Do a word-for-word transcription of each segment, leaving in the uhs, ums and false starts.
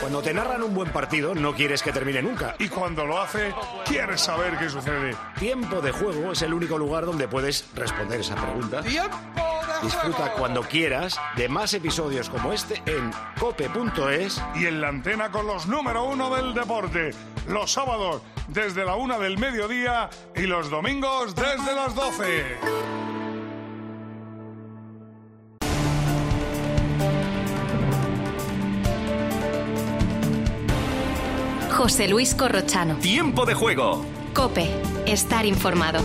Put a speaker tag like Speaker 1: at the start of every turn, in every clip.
Speaker 1: Cuando te narran un buen partido, no quieres que termine nunca.
Speaker 2: Y cuando lo hace, quieres saber qué sucede.
Speaker 1: Tiempo de Juego es el único lugar donde puedes responder esa pregunta.
Speaker 3: ¡Tiempo de
Speaker 1: Disfruta
Speaker 3: juego!
Speaker 1: cuando quieras de más episodios como este en cope punto es.
Speaker 2: Y en la antena con los número uno del deporte. Los sábados desde la una del mediodía y los domingos desde las doce.
Speaker 4: José Luis Corrochano.
Speaker 5: Tiempo de Juego.
Speaker 4: COPE. Estar informado.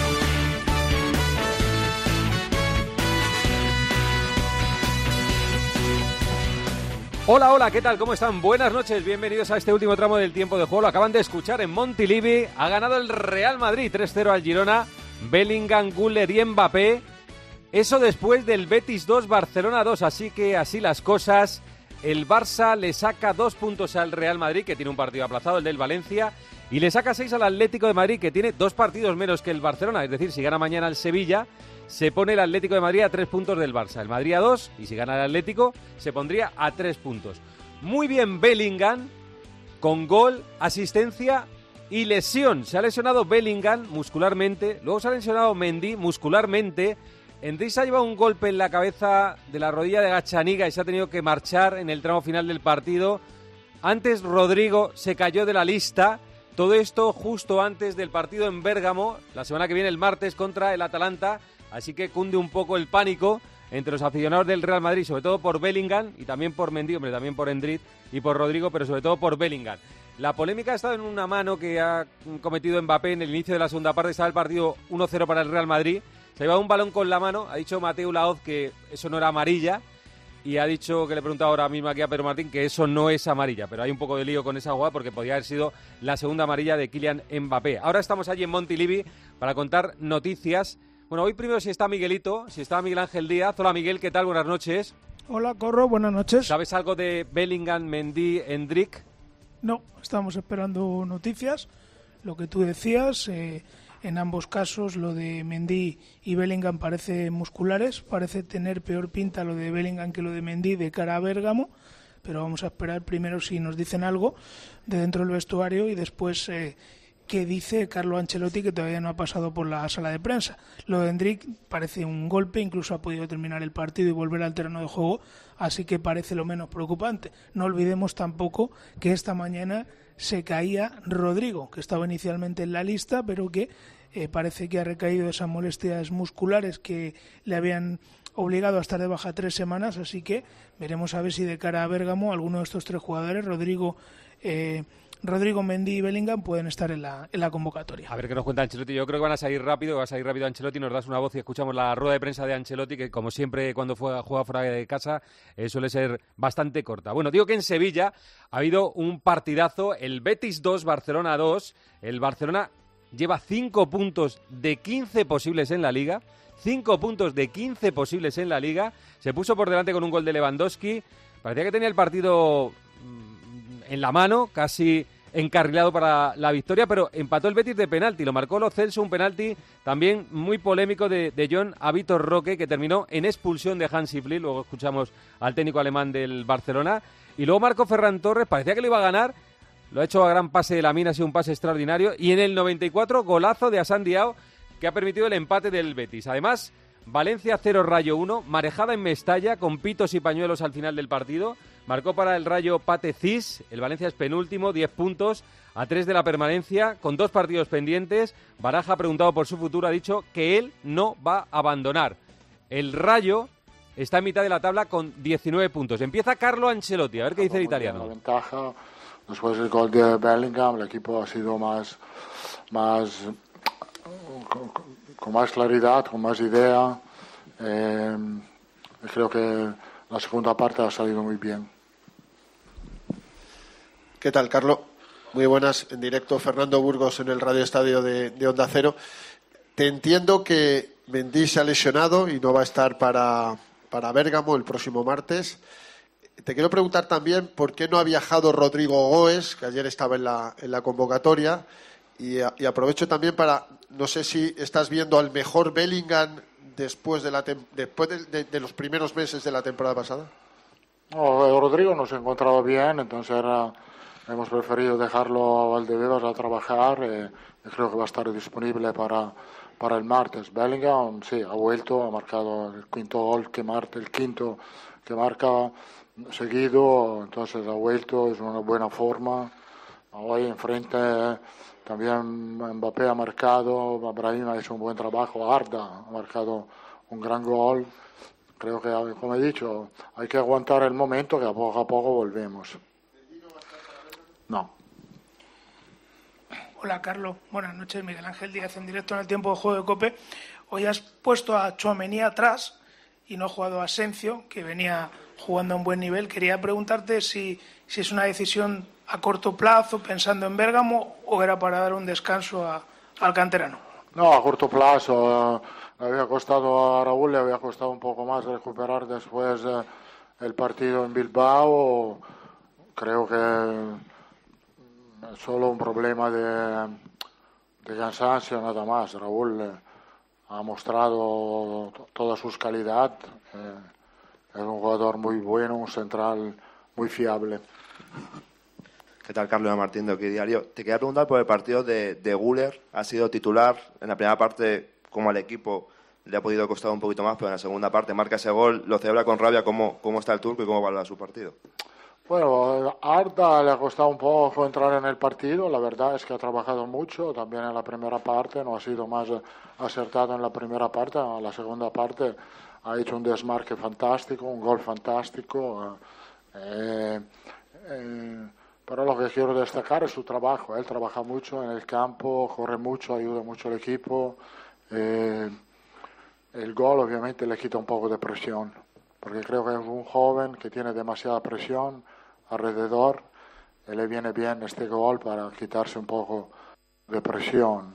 Speaker 6: Hola, hola, ¿qué tal? ¿Cómo están? Buenas noches, bienvenidos a este último tramo del Tiempo de Juego. Lo acaban de escuchar en Montilivi. Ha ganado el Real Madrid tres cero al Girona. Bellingham, Güler y Mbappé. Eso después del Betis dos, Barcelona dos. Así que así las cosas. El Barça le saca dos puntos al Real Madrid, que tiene un partido aplazado, el del Valencia, y le saca seis al Atlético de Madrid, que tiene dos partidos menos que el Barcelona. Es decir, si gana mañana el Sevilla, se pone el Atlético de Madrid a tres puntos del Barça. El Madrid a dos, y si gana el Atlético, se pondría a tres puntos. Muy bien Bellingham, con gol, asistencia y lesión. Se ha lesionado Bellingham muscularmente, luego se ha lesionado Mendy muscularmente. Endrick se ha llevado un golpe en la cabeza de la rodilla de Gachaniga y se ha tenido que marchar en el tramo final del partido. Antes Rodrigo se cayó de la lista. Todo esto justo antes del partido en Bérgamo, la semana que viene, el martes, contra el Atalanta. Así que cunde un poco el pánico entre los aficionados del Real Madrid, sobre todo por Bellingham y también por Mendy, hombre, también por Endrick y por Rodrigo, pero sobre todo por Bellingham. La polémica ha estado en una mano que ha cometido Mbappé en el inicio de la segunda parte. Estaba el partido uno cero para el Real Madrid. Se ha llevado un balón con la mano, ha dicho Mateu Laoz que eso no era amarilla y ha dicho, que le he preguntado ahora mismo aquí a Pedro Martín, que eso no es amarilla, pero hay un poco de lío con esa jugada porque podría haber sido la segunda amarilla de Kylian Mbappé. Ahora estamos allí en Montilivi para contar noticias. Bueno, hoy primero si está Miguelito, si está Miguel Ángel Díaz. Hola Miguel, ¿qué tal? Buenas noches.
Speaker 7: Hola Corro, buenas noches.
Speaker 6: ¿Sabes algo de Bellingham, Mendy, Endrick?
Speaker 7: No, estamos esperando noticias. Lo que tú decías... Eh... En ambos casos, lo de Mendy y Bellingham parece musculares, parece tener peor pinta lo de Bellingham que lo de Mendy de cara a Bérgamo, pero vamos a esperar primero si nos dicen algo de dentro del vestuario y después eh, qué dice Carlo Ancelotti, que todavía no ha pasado por la sala de prensa. Lo de Endrick parece un golpe, incluso ha podido terminar el partido y volver al terreno de juego, así que parece lo menos preocupante. No olvidemos tampoco que esta mañana se caía Rodrigo, que estaba inicialmente en la lista, pero que eh, parece que ha recaído de esas molestias musculares que le habían obligado a estar de baja tres semanas, así que veremos a ver si de cara a Bérgamo alguno de estos tres jugadores, Rodrigo, eh, Rodrigo, Mendy y Bellingham, pueden estar en la, en la convocatoria.
Speaker 6: A ver qué nos cuenta Ancelotti. Yo creo que van a salir rápido, va a salir rápido Ancelotti, nos das una voz y escuchamos la rueda de prensa de Ancelotti, que como siempre cuando juega, juega fuera de casa eh, suele ser bastante corta. Bueno, digo que en Sevilla ha habido un partidazo, el Betis dos, Barcelona dos. El Barcelona lleva cinco puntos de quince posibles en la Liga, cinco puntos de quince posibles en la Liga. Se puso por delante con un gol de Lewandowski. Parecía que tenía el partido en la mano, casi encarrilado para la victoria, pero empató el Betis de penalti, lo marcó Lo Celso, un penalti también muy polémico de, de John a Vitor Roque, que terminó en expulsión de Hansi Flick. Luego escuchamos al técnico alemán del Barcelona, y luego marcó Ferran Torres, parecía que lo iba a ganar, lo ha hecho a gran pase de Lamine, ha sido un pase extraordinario, y en el noventa y cuatro golazo de Hassan Diao, que ha permitido el empate del Betis. Además, Valencia cero, Rayo uno, marejada en Mestalla, con pitos y pañuelos al final del partido. Marcó para el Rayo Pate Cis, el Valencia es penúltimo, diez puntos, a tres de la permanencia, con dos partidos pendientes. Baraja, preguntado por su futuro, ha dicho que él no va a abandonar. El Rayo está en mitad de la tabla con diecinueve puntos. Empieza Carlo Ancelotti, a ver qué dice el italiano.
Speaker 8: La ventaja, después del gol de Bellingham, el equipo ha sido más, más con, con más claridad, con más idea. Eh, creo que la segunda parte ha salido muy bien.
Speaker 9: ¿Qué tal, Carlos? Muy buenas, en directo, Fernando Burgos en el Radio Estadio de, de Onda Cero. Te entiendo que Mendy se ha lesionado y no va a estar para, para Bérgamo el próximo martes. Te quiero preguntar también por qué no ha viajado Rodrigo Goes, que ayer estaba en la, en la convocatoria, y, y aprovecho también para, no sé si estás viendo al mejor Bellingham después de, la tem- después de, de, de los primeros meses de la temporada pasada.
Speaker 8: No, Rodrigo no se ha encontrado bien, entonces era, hemos preferido dejarlo a Valdebebas a trabajar eh, y creo que va a estar disponible para, para el martes. Bellingham sí, ha vuelto, ha marcado el quinto gol que marca, el quinto que marca seguido, entonces ha vuelto, es una buena forma. Hoy enfrente eh, también Mbappé ha marcado, Brahim ha hecho un buen trabajo, Arda ha marcado un gran gol. Creo que, como he dicho, hay que aguantar el momento que a poco a poco volvemos. No.
Speaker 7: Hola, Carlos. Buenas noches. Miguel Ángel Díaz en directo en el tiempo de juego de COPE. Hoy has puesto a Tchouaméni atrás y no ha jugado a Asensio, que venía jugando a un buen nivel. Quería preguntarte si, si es una decisión a corto plazo, pensando en Bérgamo, o era para dar un descanso a, al canterano.
Speaker 8: No, a corto plazo. Le había costado a Raúl, le había costado un poco más recuperar después eh, el partido en Bilbao. Creo que es solo un problema de, de cansancio, nada más. Raúl eh, ha mostrado t- toda su calidad. Eh, es un jugador muy bueno, un central muy fiable.
Speaker 3: ¿Qué tal, Carlos Martín de Hockey Diario? Te quería preguntar por el partido de, de Güler. Ha sido titular en la primera parte, como al equipo le ha podido costar un poquito más, pero en la segunda parte marca ese gol, lo celebra con rabia. ¿Cómo, cómo está el turco y cómo valora su partido?
Speaker 8: Bueno, a Arda le ha costado un poco entrar en el partido. La verdad es que ha trabajado mucho, también en la primera parte, no ha sido más acertado en la primera parte. En la segunda parte ha hecho un desmarque fantástico, un gol fantástico. Eh, eh, pero lo que quiero destacar es su trabajo. Él trabaja mucho en el campo, corre mucho, ayuda mucho al equipo. Eh, el gol obviamente le quita un poco de presión, porque creo que es un joven que tiene demasiada presión alrededor y le viene bien este gol para quitarse un poco de presión.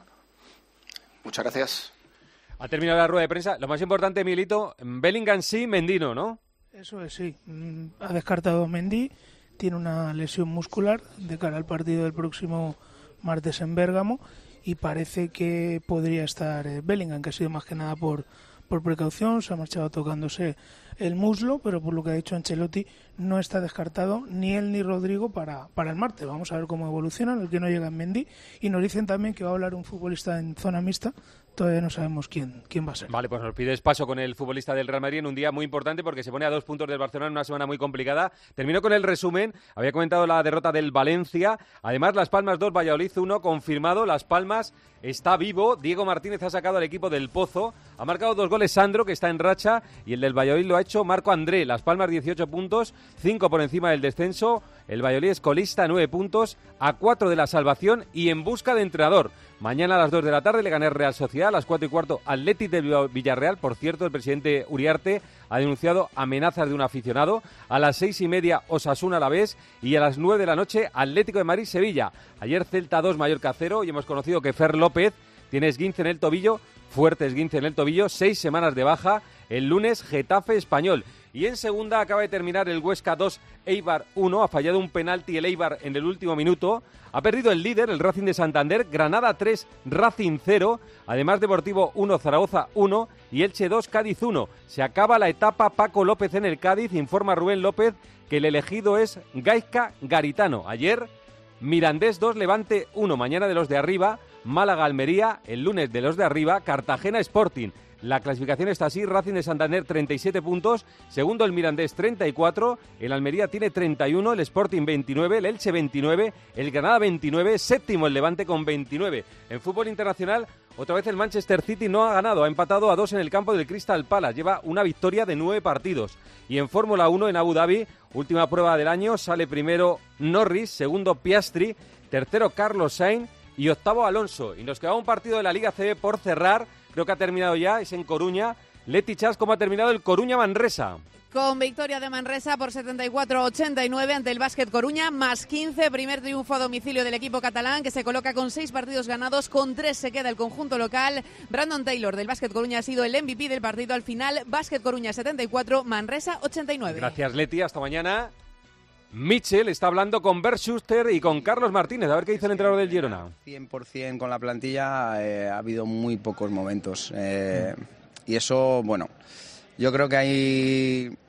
Speaker 5: Muchas gracias.
Speaker 6: Ha terminado la rueda de prensa. Lo más importante, Milito, Bellingham sí, Mendy no, ¿no?
Speaker 7: Eso es, sí. Ha descartado Mendy, tiene una lesión muscular de cara al partido del próximo martes en Bérgamo y parece que podría estar Bellingham, que ha sido más que nada por, por precaución, se ha marchado tocándose el muslo, pero por lo que ha dicho Ancelotti no está descartado ni él ni Rodrigo para, para el martes. Vamos a ver cómo evolucionan, el que no llega en Mendy, y nos dicen también que va a hablar un futbolista en zona mixta. Todavía no sabemos quién, quién va a ser.
Speaker 6: Vale, pues nos pides paso con el futbolista del Real Madrid en un día muy importante porque se pone a dos puntos del Barcelona en una semana muy complicada. Termino con el resumen. Había comentado la derrota del Valencia. Además, Las Palmas dos, Valladolid uno, confirmado. Las Palmas está vivo. Diego Martínez ha sacado al equipo del Pozo. Ha marcado dos goles Sandro, que está en racha, y el del Valladolid lo ha hecho Marco André. Las Palmas dieciocho puntos, cinco por encima del descenso. El Valladolid es colista, nueve puntos, a cuatro de la salvación y en busca de entrenador. Mañana a las dos de la tarde le gana el Real Sociedad, a las cuatro y cuarto Athletic de Villarreal. Por cierto, el presidente Uriarte ha denunciado amenazas de un aficionado. A las seis y media Osasuna Alavés y a las nueve de la noche Atlético de Madrid Sevilla. Ayer Celta dos, Mallorca cero y hemos conocido que Fer López tiene esguince en el tobillo, fuerte esguince en el tobillo, seis semanas de baja. El lunes Getafe Español. Y en segunda acaba de terminar el Huesca dos, Eibar uno. Ha fallado un penalti el Eibar en el último minuto. Ha perdido el líder, el Racing de Santander. Granada tres, Racing cero. Además, Deportivo uno, Zaragoza uno. Y Elche dos, Cádiz uno. Se acaba la etapa Paco López en el Cádiz. Informa Rubén López que el elegido es Gaizka Garitano. Ayer, Mirandés dos, Levante uno. Mañana de los de arriba, Málaga Almería. El lunes de los de arriba, Cartagena Sporting. La clasificación está así: Racing de Santander treinta y siete puntos, segundo el Mirandés treinta y cuatro, el Almería tiene treinta y uno, el Sporting veintinueve, el Elche veintinueve, el Granada veintinueve, séptimo el Levante con veintinueve. En fútbol internacional, otra vez el Manchester City no ha ganado, ha empatado a dos en el campo del Crystal Palace, lleva una victoria de nueve partidos. Y en Fórmula uno en Abu Dhabi, última prueba del año, sale primero Norris, segundo Piastri, tercero Carlos Sainz y octavo Alonso. Y nos queda un partido de la Liga C B por cerrar. Creo que ha terminado ya, es en Coruña. Leti Chas, ¿cómo ha terminado el Coruña-Manresa?
Speaker 10: Con victoria de Manresa por setenta y cuatro a ochenta y nueve ante el Básquet Coruña, más quince, primer triunfo a domicilio del equipo catalán, que se coloca con seis partidos ganados, con tres se queda el conjunto local. Brandon Taylor del Básquet Coruña ha sido el M V P del partido al final. Básquet Coruña setenta y cuatro, Manresa ochenta y nueve.
Speaker 6: Gracias, Leti, hasta mañana. Mitchell está hablando con Bert Schuster y con Carlos Martínez. A ver qué dice el entrenador del Girona.
Speaker 11: cien por ciento con la plantilla, eh, ha habido muy pocos momentos. Eh, y eso, bueno, yo creo que hay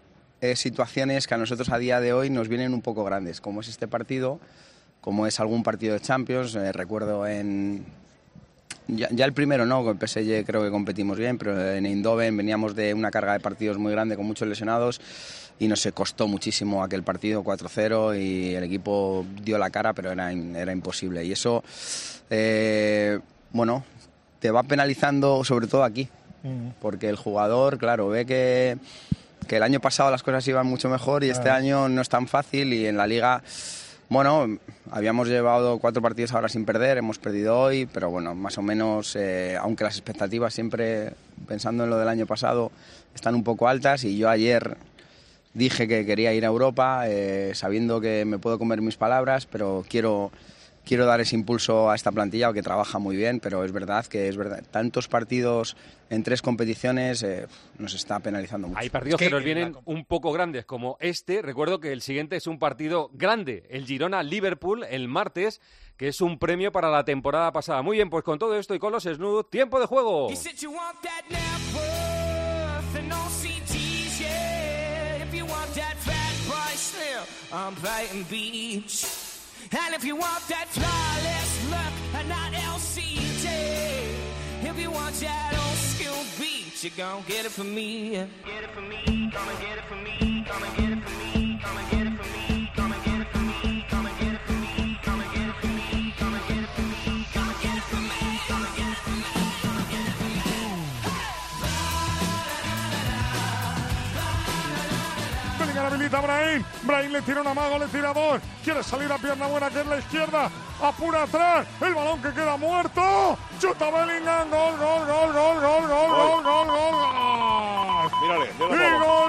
Speaker 11: eh, situaciones que a nosotros a día de hoy nos vienen un poco grandes, como es este partido, como es algún partido de Champions. Eh, recuerdo en... Ya, ya el primero no, con el P S G creo que competimos bien, pero en Eindhoven veníamos de una carga de partidos muy grande con muchos lesionados y nos costó muchísimo aquel partido cuatro cero y el equipo dio la cara, pero era, era imposible. Y eso, eh, bueno, te va penalizando sobre todo aquí, porque el jugador, claro, ve que, que el año pasado las cosas iban mucho mejor y este año no es tan fácil y en la Liga... Bueno, habíamos llevado cuatro partidos ahora sin perder, hemos perdido hoy, pero bueno, más o menos, eh, aunque las expectativas siempre, pensando en lo del año pasado, están un poco altas y yo ayer dije que quería ir a Europa, eh, sabiendo que me puedo comer mis palabras, pero quiero... Quiero dar ese impulso a esta plantilla que trabaja muy bien, pero es verdad que es verdad tantos partidos en tres competiciones eh, nos está penalizando mucho.
Speaker 6: Hay partidos que, que nos vienen un poco grandes, como este. Recuerdo que el siguiente es un partido grande, el Girona-Liverpool, el martes, que es un premio para la temporada pasada. Muy bien, pues con todo esto y con los snoods, ¡tiempo de juego!
Speaker 12: And if you want that flawless look and not L C T, if you want that old school beat, you're gonna get it from me. Get it from me, come and get it from me, come and get it from me, come and get it from me, come and get it from me, come and get it from me, come and get it from me, come and get it from me, come and get it from me, come and get it from me, come and get it from me.
Speaker 2: Bellingham habilita a Brahim. Brahim le tira un amago, le tira dos. Quiere salir a pierna buena, que es la izquierda. Apura atrás. El balón que queda muerto. Chuta Bellingham. Gol, gol, gol, gol, gol, gol, gol, gol, gol, gol.
Speaker 13: Mírale,
Speaker 2: y gol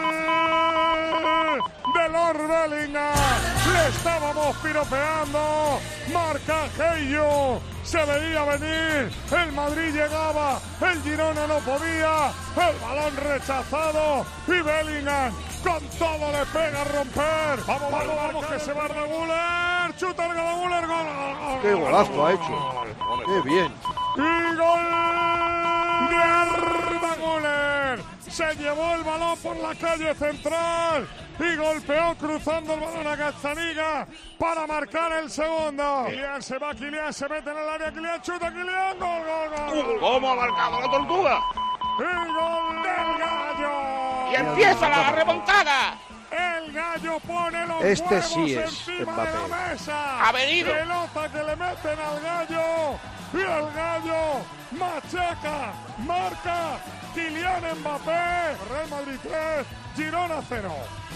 Speaker 2: de Lord Bellingham. Le estábamos piropeando. Marca Geyo. Se veía venir. El Madrid llegaba. El Girona no podía. El balón rechazado. Y Bellingham con todo le pega a romper. Vamos, vamos, vamos, que se va Arda Güler. Chuta el Arda Güler. Gol, gol.
Speaker 13: Qué golazo ha hecho. Qué bien.
Speaker 2: Y gol de Arda Güler. Se llevó el balón por la calle central y golpeó cruzando el balón a Gazzaniga para marcar el segundo. Kylian se va, Kylian se mete en el área, Kylian chuta, Kylian, gol, gol, gol.
Speaker 13: ¿Cómo ha marcado la tortuga?
Speaker 2: ¡El gol del Gallo!
Speaker 13: ¡Y empieza la remontada!
Speaker 2: El Gallo pone los
Speaker 13: este
Speaker 2: huevos
Speaker 13: sí es
Speaker 2: encima
Speaker 13: Mbappé.
Speaker 2: de la mesa.
Speaker 13: Ha venido.
Speaker 2: Pelota que le meten al Gallo. Y el Gallo machaca, marca. Kylian Mbappé. Real Madrid tres, Girona cero.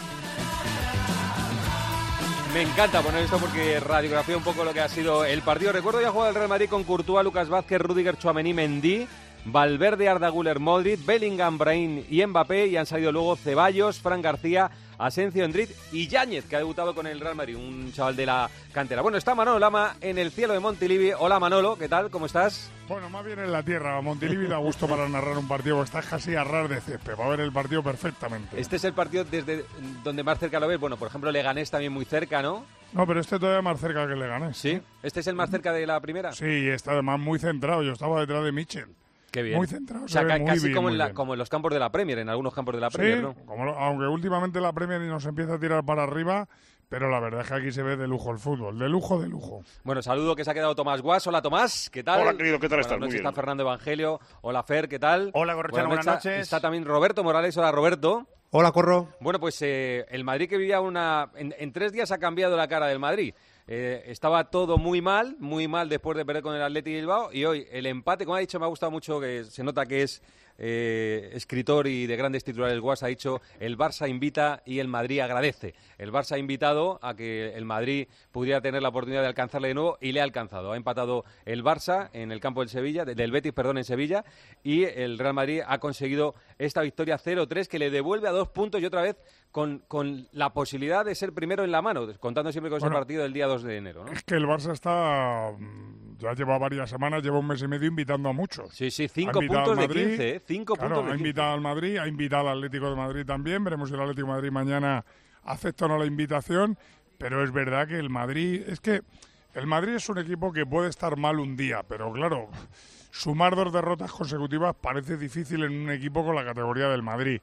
Speaker 6: Me encanta poner esto porque radiografía un poco lo que ha sido el partido. Recuerdo ya jugado el Real Madrid con Courtois, Lucas Vázquez, Rudiger, Tchouaméni, Mendy, Valverde, Arda Güler, Modric, Bellingham, Brahim y Mbappé, y han salido luego Ceballos, Fran García, Asencio, Endrick y Yáñez, que ha debutado con el Real Madrid, un chaval de la cantera. Bueno, está Manolo Lama en el cielo de Montilivi. Hola Manolo, ¿qué tal? ¿Cómo estás?
Speaker 2: Bueno, más bien en la tierra. Montilivi da gusto para narrar un partido, estás casi a ras de césped, va a ver el partido perfectamente.
Speaker 6: Este es el partido desde donde más cerca lo ves. Bueno, por ejemplo, Leganés también muy cerca, ¿no?
Speaker 2: No, pero este todavía más cerca que Leganés.
Speaker 6: ¿Sí? ¿Este es el más cerca de la primera?
Speaker 2: Sí, está además muy centrado. Yo estaba detrás de Mitchell.
Speaker 6: Qué bien.
Speaker 2: Muy centrado.
Speaker 6: O sea,
Speaker 2: muy
Speaker 6: casi
Speaker 2: bien,
Speaker 6: como, en la,
Speaker 2: bien.
Speaker 6: como en los campos de la Premier, en algunos campos de la Premier,
Speaker 2: sí,
Speaker 6: ¿no?
Speaker 2: Como lo, aunque últimamente la Premier nos empieza a tirar para arriba, pero la verdad es que aquí se ve de lujo el fútbol, de lujo, de lujo.
Speaker 6: Bueno, saludo que se ha quedado Tomás Guas. Hola Tomás, ¿qué tal?
Speaker 13: Hola querido, ¿qué tal
Speaker 6: Buenas
Speaker 13: estás?
Speaker 6: Noches,
Speaker 13: Muy bien.
Speaker 6: está Fernando Evangelio. Hola Fer, ¿qué tal?
Speaker 14: Hola Corrochano, buenas noches.
Speaker 6: Está también Roberto Morales. Hola Roberto.
Speaker 14: Hola Corro.
Speaker 6: Bueno, pues eh, el Madrid que vivía una... En, en tres días ha cambiado la cara del Madrid. Eh, estaba todo muy mal, muy mal después de perder con el Athletic Bilbao, y hoy el empate, como ha dicho, me ha gustado mucho, que se nota que es eh, escritor y de grandes titulares. Guas ha dicho: el Barça invita y el Madrid agradece. El Barça ha invitado a que el Madrid pudiera tener la oportunidad de alcanzarle de nuevo, y le ha alcanzado. Ha empatado el Barça en el campo del Sevilla, del Betis, perdón, en Sevilla, y el Real Madrid ha conseguido esta victoria cero tres que le devuelve a dos puntos y otra vez con, con la posibilidad de ser primero en la mano, contando siempre con bueno, ese partido del día dos de enero, ¿no?
Speaker 2: Es que el Barça está, ya lleva varias semanas, lleva un mes y medio invitando a muchos.
Speaker 6: Sí, sí, cinco puntos de quince, ¿eh? Cinco
Speaker 2: claro,
Speaker 6: puntos de
Speaker 2: ha
Speaker 6: quince.
Speaker 2: invitado al Madrid, ha invitado al Atlético de Madrid también. Veremos si el Atlético de Madrid mañana acepta o no la invitación, pero es verdad que el Madrid, es que el Madrid es un equipo que puede estar mal un día, pero claro, sumar dos derrotas consecutivas parece difícil en un equipo con la categoría del Madrid.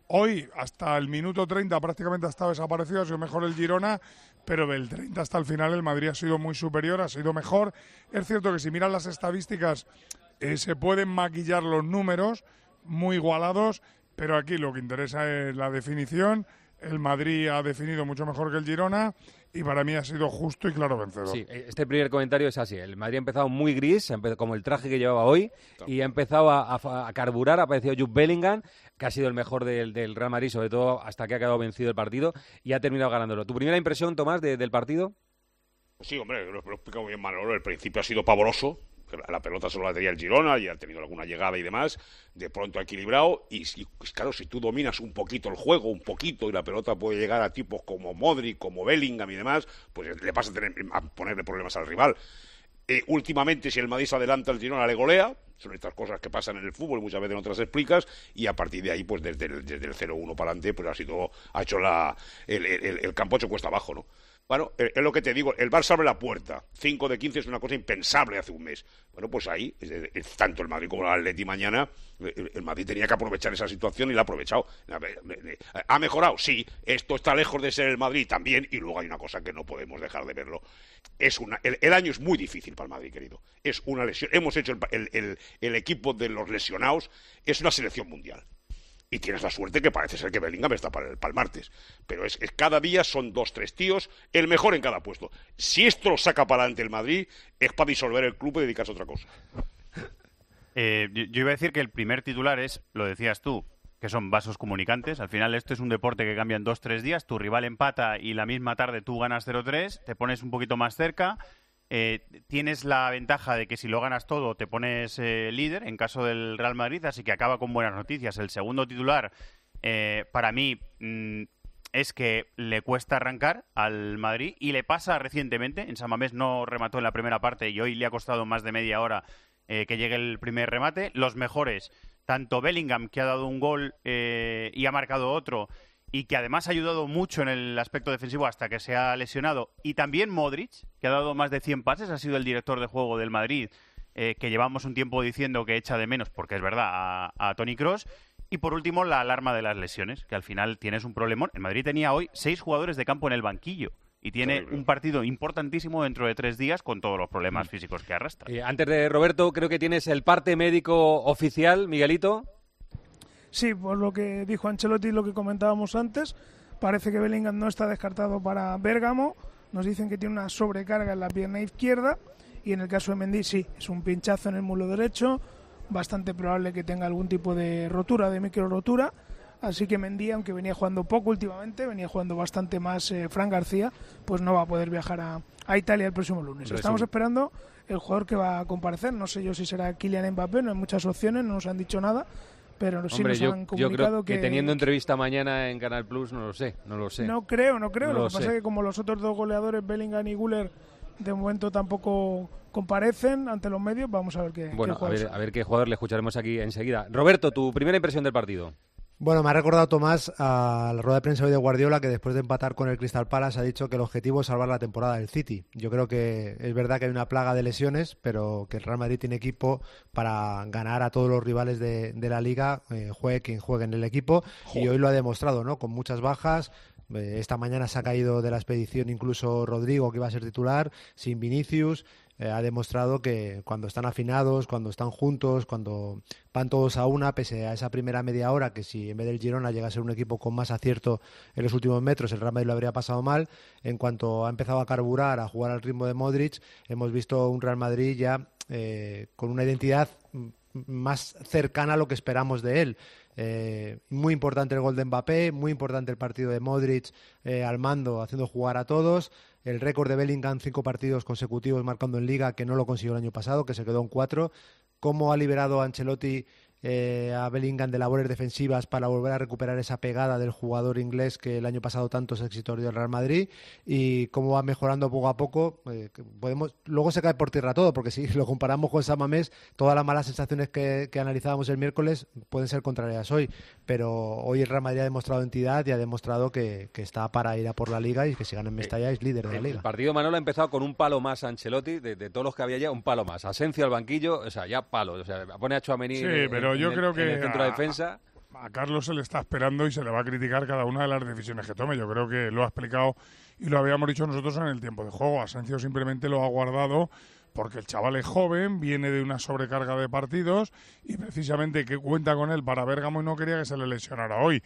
Speaker 2: Hoy, hasta el minuto treinta, prácticamente ha estado desaparecido, ha sido mejor el Girona, pero del treinta hasta el final el Madrid ha sido muy superior, ha sido mejor. Es cierto que si miran las estadísticas eh, se pueden maquillar los números, muy igualados, pero aquí lo que interesa es la definición. El Madrid ha definido mucho mejor que el Girona y para mí ha sido justo y claro vencedor.
Speaker 6: Sí, este primer comentario es así. El Madrid ha empezado muy gris, como el traje que llevaba hoy, y ha empezado a, a, a carburar. Ha aparecido Jude Bellingham, que ha sido el mejor del, del Real Madrid, sobre todo hasta que ha quedado vencido el partido, y ha terminado ganándolo. ¿Tu primera impresión, Tomás, de, del partido?
Speaker 15: Sí, hombre, lo, lo he explicado muy bien Manolo. El principio ha sido pavoroso. La pelota solo la tenía el Girona y ha tenido alguna llegada y demás, de pronto ha equilibrado y, y claro, si tú dominas un poquito el juego, un poquito, y la pelota puede llegar a tipos como Modric, como Bellingham y demás, pues le vas a tener a ponerle problemas al rival. Eh, últimamente, si el Madrid se adelanta, el Girona le golea. Son estas cosas que pasan en el fútbol, muchas veces no te las explicas, y a partir de ahí, pues desde el, desde el cero uno para adelante, pues ha sido, ha hecho la, el, el, el campo hecho cuesta abajo, ¿no? Bueno, es lo que te digo, el Barça abre la puerta, cinco de quince es una cosa impensable hace un mes. Bueno, pues ahí, es, es, tanto el Madrid como el Atleti mañana, el, el Madrid tenía que aprovechar esa situación y la ha aprovechado. ¿Ha mejorado? Sí, esto está lejos de ser el Madrid también, y luego hay una cosa que no podemos dejar de verlo. Es una, el, el año es muy difícil para el Madrid, querido. Es una lesión. Hemos hecho el, el, el, el equipo de los lesionados, es una selección mundial. Y tienes la suerte que parece ser que Bellingham está para el, para el martes. Pero es, es cada día son dos, tres tíos, el mejor en cada puesto. Si esto lo saca para adelante el Madrid, es para disolver el club y dedicarse a otra cosa.
Speaker 14: Eh, yo, yo iba a decir que el primer titular es, lo decías tú, que son vasos comunicantes. Al final esto es un deporte que cambia en dos, tres días. Tu rival empata y la misma tarde tú ganas cero tres, te pones un poquito más cerca. Eh, tienes la ventaja de que si lo ganas todo te pones eh, líder en caso del Real Madrid, así que acaba con buenas noticias. El segundo titular, eh, para mí, mmm, es que le cuesta arrancar al Madrid y le pasa recientemente. En San Mamés no remató en la primera parte y hoy le ha costado más de media hora eh, que llegue el primer remate. Los mejores, tanto Bellingham, que ha dado un gol eh, y ha marcado otro, y que además ha ayudado mucho en el aspecto defensivo hasta que se ha lesionado, y también Modric, que ha dado más de cien pases, ha sido el director de juego del Madrid, eh, que llevamos un tiempo diciendo que echa de menos, porque es verdad, a, a Toni Kroos. Y por último, la alarma de las lesiones, que al final tienes un problemón. El Madrid tenía hoy seis jugadores de campo en el banquillo y tiene un partido importantísimo dentro de tres días con todos los problemas físicos que arrastra.
Speaker 6: Eh, antes de Roberto, creo que tienes el parte médico oficial, Miguelito.
Speaker 7: Sí, por lo que dijo Ancelotti y lo que comentábamos antes, parece que Bellingham no está descartado para Bérgamo. Nos dicen que tiene una sobrecarga en la pierna izquierda y en el caso de Mendy sí, es un pinchazo en el muslo derecho, bastante probable que tenga algún tipo de rotura, de micro rotura. Así que Mendy, aunque venía jugando poco últimamente, venía jugando bastante más eh, Fran García, pues no va a poder viajar a, a Italia el próximo lunes. Resumen. Estamos esperando el jugador que va a comparecer, no sé yo si será Kylian Mbappé, no hay muchas opciones, no nos han dicho nada. Pero sí
Speaker 6: Hombre,
Speaker 7: nos
Speaker 6: yo,
Speaker 7: han comunicado
Speaker 6: yo creo que,
Speaker 7: que
Speaker 6: teniendo entrevista mañana en Canal Plus, no lo sé, no lo sé.
Speaker 7: No creo, no creo.
Speaker 6: No
Speaker 7: lo,
Speaker 6: lo
Speaker 7: que pasa
Speaker 6: sé.
Speaker 7: es que como los otros dos goleadores, Bellingham y Güler, de momento tampoco comparecen ante los medios, vamos a ver qué
Speaker 6: Bueno,
Speaker 7: qué
Speaker 6: a ver, a ver qué jugador le escucharemos aquí enseguida. Roberto, tu primera impresión del partido.
Speaker 16: Bueno, me ha recordado Tomás a la rueda de prensa hoy de Guardiola, que después de empatar con el Crystal Palace ha dicho que el objetivo es salvar la temporada del City. Yo creo que es verdad que hay una plaga de lesiones, pero que el Real Madrid tiene equipo para ganar a todos los rivales de, de la Liga, eh, juegue quien juegue en el equipo. Joder. Y hoy lo ha demostrado, ¿no? Con muchas bajas. Eh, esta mañana se ha caído de la expedición incluso Rodrigo, que iba a ser titular, sin Vinicius. Eh, ha demostrado que cuando están afinados, cuando están juntos, cuando van todos a una, pese a esa primera media hora, que si en vez del Girona llega a ser un equipo con más acierto en los últimos metros, el Real Madrid lo habría pasado mal. En cuanto ha empezado a carburar, a jugar al ritmo de Modric, hemos visto un Real Madrid ya eh, con una identidad más cercana a lo que esperamos de él. Eh, muy importante el gol de Mbappé, muy importante el partido de Modric eh, al mando, haciendo jugar a todos. El récord de Bellingham, cinco partidos consecutivos marcando en Liga, que no lo consiguió el año pasado, que se quedó en cuatro. Cómo ha liberado a Ancelotti eh, a Bellingham de labores defensivas para volver a recuperar esa pegada del jugador inglés que el año pasado tantos éxitos dio el Real Madrid, y cómo va mejorando poco a poco. Eh, podemos luego se cae por tierra todo, porque si lo comparamos con San Mamés, todas las malas sensaciones que, que analizábamos el miércoles pueden ser contrarias hoy, pero hoy el Real Madrid ha demostrado entidad y ha demostrado que, que está para ir a por la Liga, y que si gana en Mestalla es líder de la Liga.
Speaker 6: El partido, Manolo, ha empezado con un palo más a Ancelotti, de, de todos los que había ya, un palo más. Asensio al banquillo, o sea, ya palo, o sea, pone a Tchouaméni
Speaker 2: sí,
Speaker 6: en,
Speaker 2: pero
Speaker 6: en,
Speaker 2: yo
Speaker 6: en,
Speaker 2: creo
Speaker 6: en
Speaker 2: que
Speaker 6: el centro de defensa.
Speaker 2: a Carlos se le está esperando y se le va a criticar cada una de las decisiones que tome. Yo creo que lo ha explicado y lo habíamos dicho nosotros en el tiempo de juego. Asensio simplemente lo ha guardado porque el chaval es joven, viene de una sobrecarga de partidos y precisamente que cuenta con él para Bérgamo y no quería que se le lesionara hoy.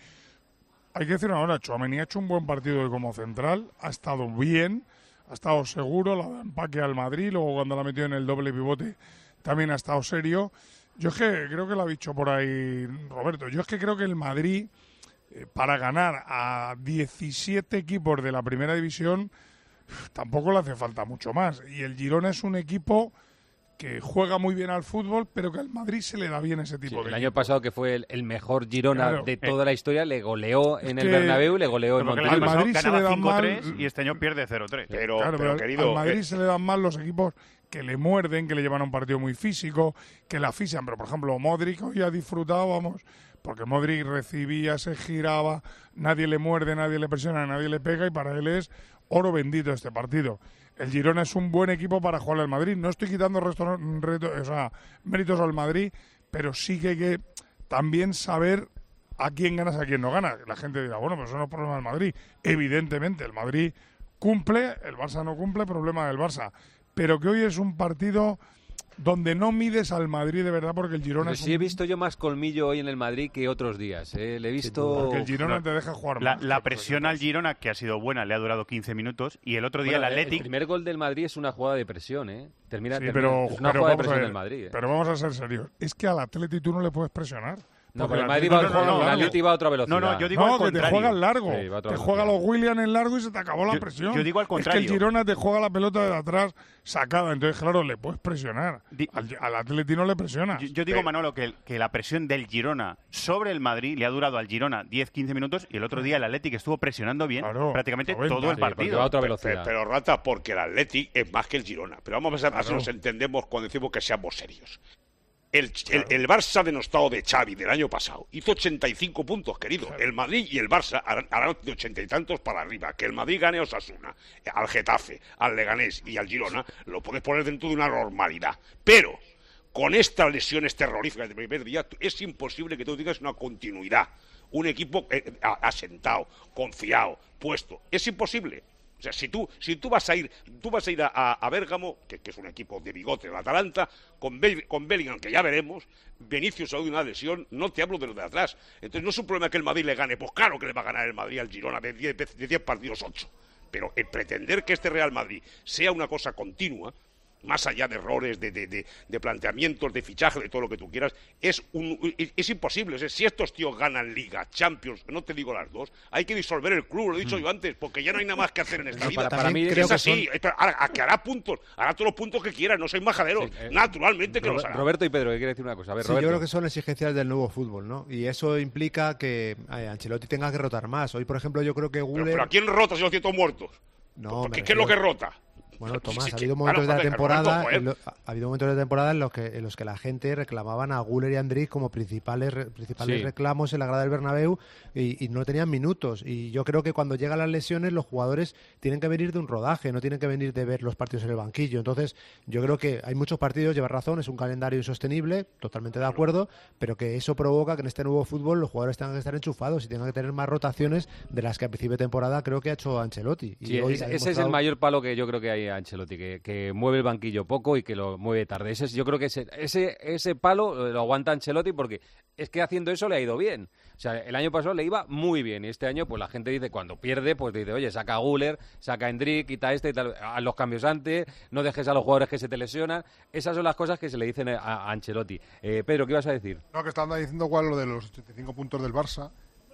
Speaker 2: Hay que decir una hora, Tchouaméni ha hecho un buen partido hoy como central, ha estado bien, ha estado seguro, la da empaque al Madrid, luego cuando la ha metido en el doble pivote también ha estado serio. Yo es que creo que lo ha dicho por ahí Roberto, yo es que creo que el Madrid, eh, para ganar a diecisiete equipos de la primera división, tampoco le hace falta mucho más. Y el Girona es un equipo que juega muy bien al fútbol, pero que al Madrid se le da bien ese tipo
Speaker 6: sí,
Speaker 2: de
Speaker 6: el
Speaker 2: equipo.
Speaker 6: año pasado, que fue el, el mejor Girona
Speaker 2: Claro.
Speaker 6: de toda la historia, le goleó en
Speaker 2: Es
Speaker 6: el
Speaker 2: que-
Speaker 6: Bernabéu y le goleó en
Speaker 14: Porque el
Speaker 6: Montilivi.
Speaker 14: año pasado
Speaker 2: Madrid se le
Speaker 14: ganaba
Speaker 2: da
Speaker 14: cinco
Speaker 2: mal-
Speaker 14: tres y este año pierde cero tres.
Speaker 15: Pero,
Speaker 2: Claro,
Speaker 15: pero,
Speaker 2: pero
Speaker 15: querido,
Speaker 2: al Madrid
Speaker 15: eh,
Speaker 2: se le dan mal los equipos que le muerden, que le llevan a un partido muy físico, que la asfixian. Pero, por ejemplo, Modric hoy ha disfrutado, vamos, porque Modric recibía, se giraba, nadie le muerde, nadie le presiona, nadie le pega y para él es oro bendito este partido. El Girona es un buen equipo para jugar al Madrid. No estoy quitando resto, reto, o sea, méritos al Madrid, pero sí que hay que también saber a quién ganas, a quién no gana. La gente dirá, bueno, pues eso no es problema del Madrid. Evidentemente, el Madrid cumple, el Barça no cumple, problema del Barça. Pero que hoy es un partido donde no mides al Madrid de verdad, porque el Girona
Speaker 6: Pero
Speaker 2: es
Speaker 6: sí
Speaker 2: un...
Speaker 6: he visto yo más colmillo hoy en el Madrid que otros días. ¿eh? Le he visto...
Speaker 2: Porque el Girona te deja jugar
Speaker 14: La,
Speaker 2: más.
Speaker 14: la presión al Girona, que ha sido buena, le ha durado quince minutos. Y el otro día
Speaker 6: Bueno,
Speaker 14: el Athletic...
Speaker 6: El primer gol del Madrid es una jugada de presión, ¿eh? Termina,
Speaker 2: Sí,
Speaker 6: termina-
Speaker 2: pero,
Speaker 6: es una
Speaker 2: pero
Speaker 6: jugada de
Speaker 2: vamos a
Speaker 6: presión
Speaker 2: ver,
Speaker 6: del Madrid. ¿eh?
Speaker 2: pero vamos a ser serios. Es que al Atleti tú no le puedes presionar.
Speaker 6: No,
Speaker 2: Porque
Speaker 6: pero el Madrid va,
Speaker 2: Atleti te juega
Speaker 6: el
Speaker 2: largo.
Speaker 6: Atleti va a otra velocidad.
Speaker 14: No, no, yo digo
Speaker 2: No,
Speaker 14: al
Speaker 2: que te
Speaker 14: contrario.
Speaker 2: juega al largo.
Speaker 6: Sí, va a otra
Speaker 2: te
Speaker 6: velocidad.
Speaker 2: juega los Williams en largo y se te acabó la
Speaker 14: Yo-
Speaker 2: presión.
Speaker 14: yo digo al
Speaker 2: Es que el
Speaker 14: contrario.
Speaker 2: Girona te juega la pelota de atrás sacada. Entonces, claro, le puedes presionar.
Speaker 14: Di-
Speaker 2: Al, al Atleti no le presionas.
Speaker 14: Yo, yo digo, Manolo, que, el- que la presión del Girona sobre el Madrid le ha durado al Girona diez quince minutos y el otro día el Athletic estuvo presionando bien
Speaker 2: Claro,
Speaker 14: prácticamente
Speaker 2: noventa.
Speaker 14: todo el
Speaker 6: Sí, porque
Speaker 14: partido.
Speaker 6: va a otra
Speaker 15: Pero,
Speaker 6: velocidad.
Speaker 15: pero, Rata, porque el Athletic es más que el Girona. Pero vamos a ver si
Speaker 2: Claro.
Speaker 15: nos entendemos cuando decimos que seamos serios. El, el, el Barça denostado de Xavi del año pasado hizo ochenta y cinco puntos, querido. El Madrid y el Barça harán, harán de ochenta y tantos para arriba. Que el Madrid gane a Osasuna, al Getafe, al Leganés y al Girona, lo puedes poner dentro de una normalidad. Pero con estas lesiones terroríficas del primer día, es imposible que tú tengas una continuidad. Un equipo eh, asentado, confiado, puesto. Es imposible. O sea, si tú, si tú vas a ir, tú vas a ir a, a, a Bérgamo, que, que es un equipo de bigote, el Atalanta, con, Bell, con Bellingham, que ya veremos, Vinicius ha de una lesión, no te hablo de lo de atrás. Entonces no es un problema que el Madrid le gane, pues claro que le va a ganar el Madrid al Girona de diez, de diez partidos, ocho. Pero el pretender que este Real Madrid sea una cosa continua, más allá de errores, de, de, de, de planteamientos, de fichaje, de todo lo que tú quieras, es un, es, es imposible. O sea, si estos tíos ganan Liga, Champions, no te digo las dos, hay que disolver el club, lo he dicho mm. yo antes, porque ya no hay nada más que hacer en esta
Speaker 6: No,
Speaker 15: vida.
Speaker 6: para, para mí
Speaker 15: es así. Son... Ahora, a que hará puntos, hará todos los puntos que quiera, no soy majadero. Sí, eh, Naturalmente que
Speaker 6: Robert,
Speaker 15: los hará.
Speaker 6: Roberto y Pedro, ¿qué quiere decir una cosa? A ver,
Speaker 16: sí,
Speaker 6: Roberto.
Speaker 16: yo creo que son exigencias del nuevo fútbol, ¿no? Y eso implica que eh, Ancelotti tenga que rotar más. Hoy, por ejemplo, yo creo que Guller...
Speaker 15: Pero, pero ¿a quién rota si los tiene todos muertos?
Speaker 16: No,
Speaker 15: ¿Qué, ¿Qué es lo que rota?
Speaker 16: Bueno, Tomás, ha habido momentos de la temporada en lo, ha habido momentos de temporada en los que en los que la gente reclamaban a Guller y a Andrich como principales principales sí. reclamos en la grada del Bernabéu y, y no tenían minutos. Y yo creo que cuando llegan las lesiones los jugadores tienen que venir de un rodaje, no tienen que venir de ver los partidos en el banquillo. Entonces, yo creo que hay muchos partidos, lleva razón, es un calendario insostenible, totalmente de acuerdo, pero que eso provoca que en este nuevo fútbol los jugadores tengan que estar enchufados y tengan que tener más rotaciones de las que a principio de temporada creo que ha hecho Ancelotti. Y
Speaker 6: sí,
Speaker 16: hoy
Speaker 6: ese,
Speaker 16: ha
Speaker 6: ese
Speaker 16: demostrado...
Speaker 6: es el mayor palo que yo creo que hay a Ancelotti, que, que mueve el banquillo poco y que lo mueve tarde. Ese es, yo creo que ese, ese, ese palo lo aguanta Ancelotti porque es que haciendo eso le ha ido bien. O sea, el año pasado le iba muy bien y este año pues la gente dice, cuando pierde, pues dice, oye, saca a Guller, saca a Endrick, quita este y tal, haz los cambios antes, no dejes a los jugadores que se te lesionan. Esas son las cosas que se le dicen a, a Ancelotti. Eh, Pedro, ¿qué ibas a decir?
Speaker 17: No, que estaba diciendo cuál lo de los ochenta y cinco puntos del Barça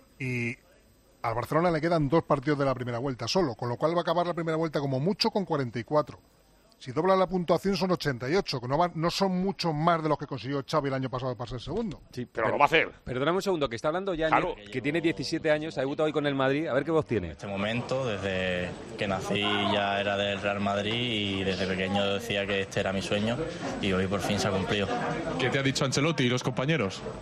Speaker 17: y al Barcelona le quedan dos partidos de la primera vuelta solo, con lo cual va a acabar la primera vuelta como mucho con cuarenta y cuatro. Si dobla la puntuación son ochenta y ocho, que no, va, no son muchos más de los que consiguió Xavi el año pasado para ser segundo.
Speaker 6: Sí,
Speaker 15: pero, pero lo va a hacer.
Speaker 6: Perdóname un segundo, que está hablando Yañez, claro. que tiene diecisiete años, ha debutado hoy con el Madrid. A ver qué voz tiene.
Speaker 18: En este momento, desde que nací ya era del Real Madrid y desde pequeño decía que este era mi sueño y hoy por fin se ha cumplido.
Speaker 19: ¿Qué te ha dicho Ancelotti y los compañeros?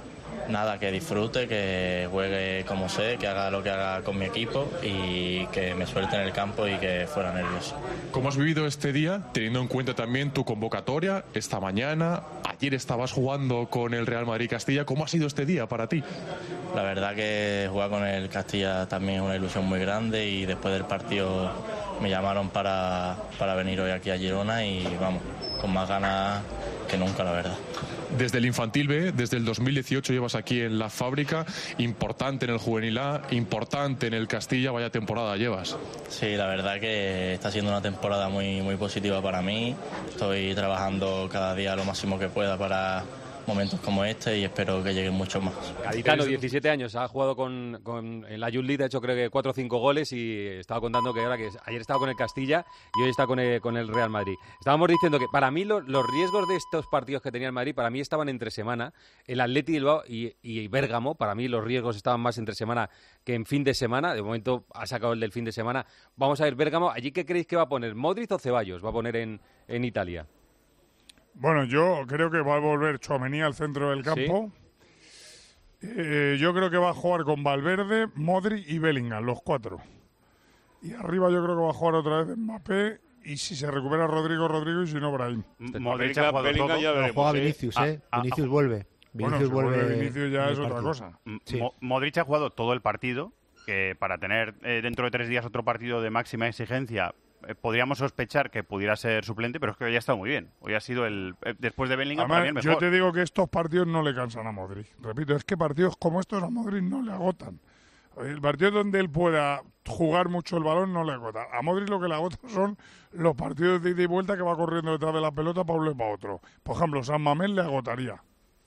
Speaker 18: nada, que disfrute, que juegue como sé, que haga lo que haga con mi equipo y que me suelte en el campo y que fuera nervioso.
Speaker 19: ¿Cómo has vivido este día, teniendo en cuenta también tu convocatoria esta mañana? Ayer estabas jugando con el Real Madrid Castilla. ¿Cómo ha sido este día para ti?
Speaker 18: La verdad que jugar con el Castilla también es una ilusión muy grande y después del partido me llamaron para, para venir hoy aquí a Girona y vamos, con más ganas que nunca, la verdad.
Speaker 19: Desde el Infantil B, desde el dos mil dieciocho llevas aquí en la fábrica, importante en el Juvenil A, importante en el Castilla, vaya temporada llevas.
Speaker 18: Sí, la verdad que está siendo una temporada muy, muy positiva para mí. Estoy trabajando cada día lo máximo que pueda para momentos como este y espero que lleguen muchos más.
Speaker 6: Gaditano, diecisiete años, ha jugado con, con en la Youth League, ha hecho creo que cuatro o cinco goles y estaba contando que ahora que ayer estaba con el Castilla y hoy está con el, con el Real Madrid. Estábamos diciendo que para mí lo, los riesgos de estos partidos que tenía el Madrid, para mí estaban entre semana. El Atleti Bilbao y, y Bérgamo, para mí los riesgos estaban más entre semana que en fin de semana. De momento ha sacado el del fin de semana. Vamos a ver, Bérgamo, ¿allí qué creéis que va a poner? ¿Modric o Ceballos va a poner en, en Italia?
Speaker 2: Bueno, yo creo que va a volver Tchouaméni al centro del campo. ¿Sí? Eh, yo creo que va a jugar con Valverde, Modric y Bellingham, los cuatro. Y arriba yo creo que va a jugar otra vez Mbappé. Y si se recupera Rodrigo, Rodrigo, y si no, Brahim.
Speaker 15: Modric ha jugado todo. Ya
Speaker 16: no, juega Vinicius, ¿eh? Ah, Vinicius ah, vuelve.
Speaker 2: Vinicius bueno, si
Speaker 16: vuelve,
Speaker 2: vuelve Vinicius ya es otra cosa.
Speaker 14: Sí. Modric ha jugado todo el partido, que para tener eh, dentro de tres días otro partido de máxima exigencia... Eh, podríamos sospechar que pudiera ser suplente, pero es que hoy ha estado muy bien. Hoy ha sido el eh, después de Bellingham
Speaker 2: Además,
Speaker 14: también mejor.
Speaker 2: Yo te digo que estos partidos no le cansan a Modric. Repito, es que partidos como estos a Modric no le agotan. El partido donde él pueda jugar mucho el balón no le agota. A Modric lo que le agota son los partidos de ida y vuelta que va corriendo detrás de la pelota para un lado y para otro. Por ejemplo, San Mamés le agotaría.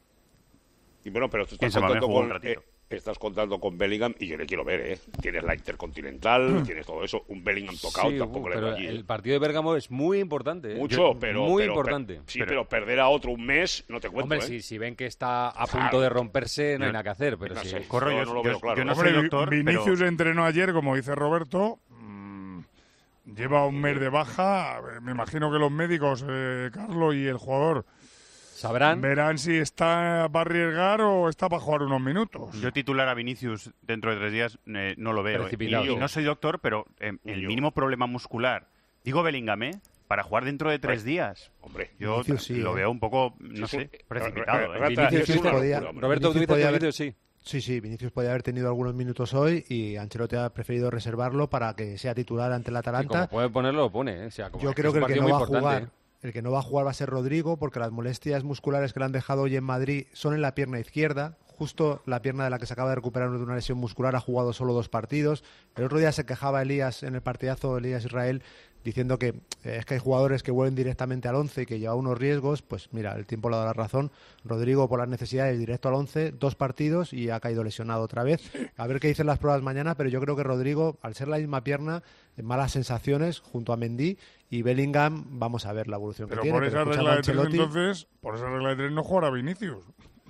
Speaker 15: Y bueno, pero tú estás contando con... Eh, estás contando con Bellingham y yo le quiero ver, ¿eh? Tienes la Intercontinental, tienes todo eso. Un Bellingham tocado
Speaker 6: sí,
Speaker 15: tampoco
Speaker 6: uh,
Speaker 15: le veo allí.
Speaker 6: El partido de Bérgamo es muy importante. ¿eh?
Speaker 15: Mucho,
Speaker 6: yo,
Speaker 15: pero...
Speaker 6: Muy
Speaker 15: pero,
Speaker 6: importante.
Speaker 15: Per, sí,
Speaker 6: pero,
Speaker 15: pero perder a otro un mes, no te cuento,
Speaker 6: Hombre,
Speaker 15: ¿eh?
Speaker 6: si, si ven que está a punto
Speaker 15: claro,
Speaker 6: de romperse, no hay
Speaker 15: yo,
Speaker 6: nada que hacer. Pero
Speaker 15: no
Speaker 6: sí.
Speaker 15: sé,
Speaker 14: Corro, yo,
Speaker 15: yo no lo veo claro.
Speaker 14: Yo no
Speaker 2: Hombre,
Speaker 14: soy doctor,
Speaker 2: Vinicius
Speaker 14: pero...
Speaker 2: entrenó ayer, como dice Roberto. Mmm, lleva un mes de baja. Me imagino que los médicos, eh, Carlos y el jugador...
Speaker 6: ¿Sabrán?
Speaker 2: Verán si está para arriesgar o está para jugar unos minutos.
Speaker 14: Yo titular a Vinicius dentro de tres días eh, no lo veo. Eh. Y, y no soy doctor, pero eh, el mínimo problema muscular, digo Bellingham, ¿eh? Para jugar dentro de tres días.
Speaker 15: Hombre,
Speaker 14: yo
Speaker 16: Vinicius sí,
Speaker 14: lo
Speaker 16: eh.
Speaker 14: veo un poco, no
Speaker 15: sí,
Speaker 14: sé,
Speaker 15: sí.
Speaker 14: precipitado.
Speaker 15: Rata,
Speaker 14: ¿eh?
Speaker 16: Vinicius sí podía,
Speaker 6: Roberto,
Speaker 16: Vinicius
Speaker 6: ¿tú
Speaker 16: podía
Speaker 6: haber,
Speaker 16: haber,
Speaker 6: sí.
Speaker 16: Sí, sí, Vinicius podía haber tenido algunos minutos hoy y Ancelotti ha preferido reservarlo para que sea titular ante el Atalanta.
Speaker 6: Sí, como puede ponerlo, lo pone. ¿eh? O sea, como
Speaker 16: yo
Speaker 6: es
Speaker 16: creo que,
Speaker 6: que
Speaker 16: el que no va a
Speaker 6: importante.
Speaker 16: jugar... El que no va a jugar va a ser Rodrigo, porque las molestias musculares que le han dejado hoy en Madrid son en la pierna izquierda, justo la pierna de la que se acaba de recuperar de una lesión muscular, ha jugado solo dos partidos. El otro día se quejaba Elías en el partidazo, Elías Israel, diciendo que eh, es que hay jugadores que vuelven directamente al once y que lleva unos riesgos. Pues mira, el tiempo le ha dado la razón. Rodrigo, por las necesidades, directo al once, dos partidos y ha caído lesionado otra vez. A ver qué dicen las pruebas mañana, pero yo creo que Rodrigo, al ser la misma pierna, malas sensaciones junto a Mendy, y Bellingham, vamos a ver la evolución
Speaker 2: pero
Speaker 16: que tiene.
Speaker 2: Por esa
Speaker 16: pero
Speaker 2: regla de tres,
Speaker 16: Ancelotti...
Speaker 2: entonces, por esa regla de tres no jugará Vinicius.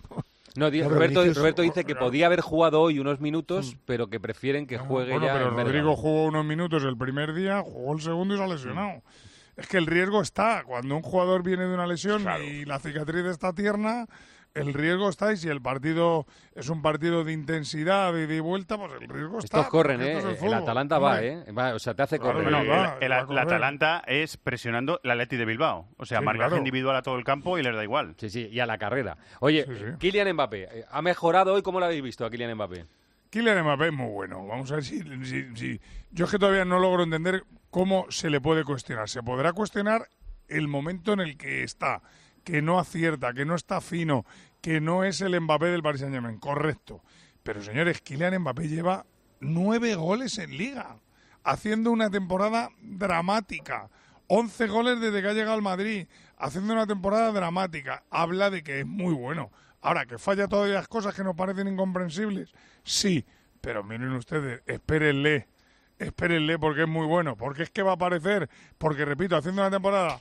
Speaker 6: No, no Roberto, Vinicius... Roberto dice que podía haber jugado hoy unos minutos, mm. pero que prefieren que juegue
Speaker 2: bueno,
Speaker 6: ya.
Speaker 2: Pero
Speaker 6: en
Speaker 2: Rodrigo
Speaker 6: Bérgamo.
Speaker 2: Jugó unos minutos el primer día, jugó el segundo y se ha lesionado. Mm. Es que el riesgo está. Cuando un jugador viene de una lesión claro. y la cicatriz está tierna, el riesgo está. Y si el partido es un partido de intensidad y de vuelta, pues el riesgo está.
Speaker 6: Estos corren, ¿eh? El, el Atalanta va, ¿eh? Va, o sea, te hace
Speaker 2: claro,
Speaker 6: correr.
Speaker 14: Bueno,
Speaker 2: va,
Speaker 14: el, el, el Atalanta es presionando la Atleti de Bilbao. O sea, sí, marcaje claro. individual a todo el campo y les da igual.
Speaker 6: Sí, sí, y a la carrera. Oye, sí, sí. Kylian Mbappé, ¿ha mejorado hoy? ¿Cómo lo habéis visto a Kylian Mbappé?
Speaker 2: Kylian Mbappé es muy bueno. Vamos a ver si, si, si... Yo es que todavía no logro entender cómo se le puede cuestionar. Se podrá cuestionar el momento en el que está, que no acierta, que no está fino, que no es el Mbappé del Paris Saint-Germain, correcto. Pero, señores, Kylian Mbappé lleva nueve goles en Liga, haciendo una temporada dramática. Once goles desde que ha llegado al Madrid, haciendo una temporada dramática. Habla de que es muy bueno. Ahora, que falla todavía cosas que nos parecen incomprensibles, sí, pero miren ustedes, espérenle, espérenle porque es muy bueno, porque es que va a aparecer, porque, repito, haciendo una temporada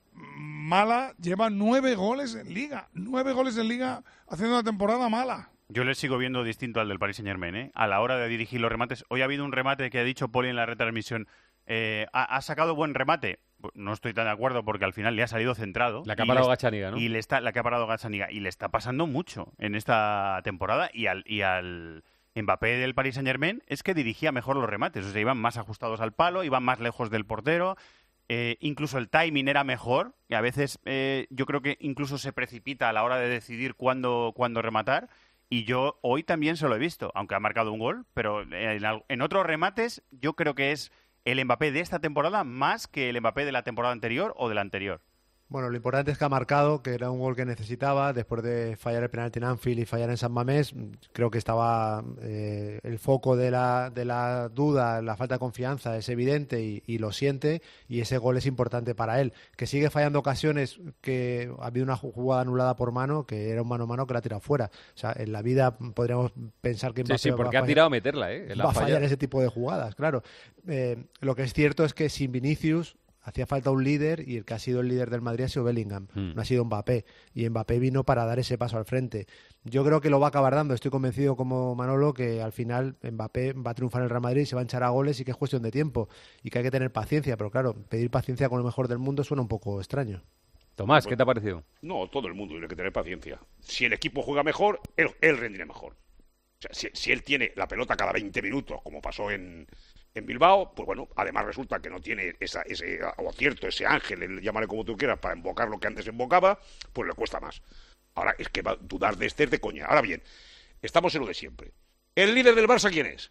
Speaker 2: mala, lleva nueve goles en Liga. Nueve goles en Liga haciendo una temporada mala.
Speaker 14: Yo le sigo viendo distinto al del Paris Saint-Germain, ¿eh? A la hora de dirigir los remates. Hoy ha habido un remate que ha dicho Poli en la retransmisión. Eh, ha, ha sacado buen remate. No estoy tan de acuerdo porque al final le ha salido centrado.
Speaker 6: La que ha parado Gazzaniga, ¿no?
Speaker 14: Y le está, la que ha parado Gazzaniga. Y le está pasando mucho en esta temporada. Y al, y al Mbappé del Paris Saint-Germain es que dirigía mejor los remates. O sea, iban más ajustados al palo, iban más lejos del portero. Eh, incluso el timing era mejor. Y a veces eh, yo creo que incluso se precipita a la hora de decidir cuándo, cuándo rematar. Y yo hoy también se lo he visto, aunque ha marcado un gol. Pero en, en otros remates yo creo que es el Mbappé de esta temporada más que el Mbappé de la temporada anterior o de la anterior.
Speaker 16: Bueno, lo importante es que ha marcado, que era un gol que necesitaba, después de fallar el penalti en Anfield y fallar en San Mamés. Creo que estaba eh, el foco de la, de la duda, la falta de confianza es evidente y, y lo siente, y ese gol es importante para él. Que sigue fallando ocasiones, que ha habido una jugada anulada por mano, que era un mano a mano que la ha tirado fuera. O sea, en la vida podríamos pensar que Mbappé
Speaker 6: sí, sí, porque
Speaker 16: va
Speaker 6: ha
Speaker 16: a
Speaker 6: tirado a meterla, ¿eh?
Speaker 16: va a fallar ese tipo de jugadas, claro. Eh, lo que es cierto es que sin Vinicius hacía falta un líder, y el que ha sido el líder del Madrid ha sido Bellingham, mm. no ha sido Mbappé, y Mbappé vino para dar ese paso al frente. Yo creo que lo va a acabar dando, estoy convencido como Manolo que al final Mbappé va a triunfar en el Real Madrid, se va a hinchar a goles y que es cuestión de tiempo, y que hay que tener paciencia, pero claro, pedir paciencia con el mejor del mundo suena un poco extraño.
Speaker 6: Tomás, ¿qué te ha parecido?
Speaker 15: No, todo el mundo tiene que tener paciencia. Si el equipo juega mejor, él, él rendirá mejor. O sea, si, si él tiene la pelota cada veinte minutos, como pasó en, en Bilbao, pues bueno, además resulta que no tiene esa, ese, o cierto, ese ángel, llámale como tú quieras, para embocar lo que antes embocaba, pues le cuesta más. Ahora, es que va a dudar de este es de coña. Ahora bien, estamos en lo de siempre. ¿El líder del Barça quién es?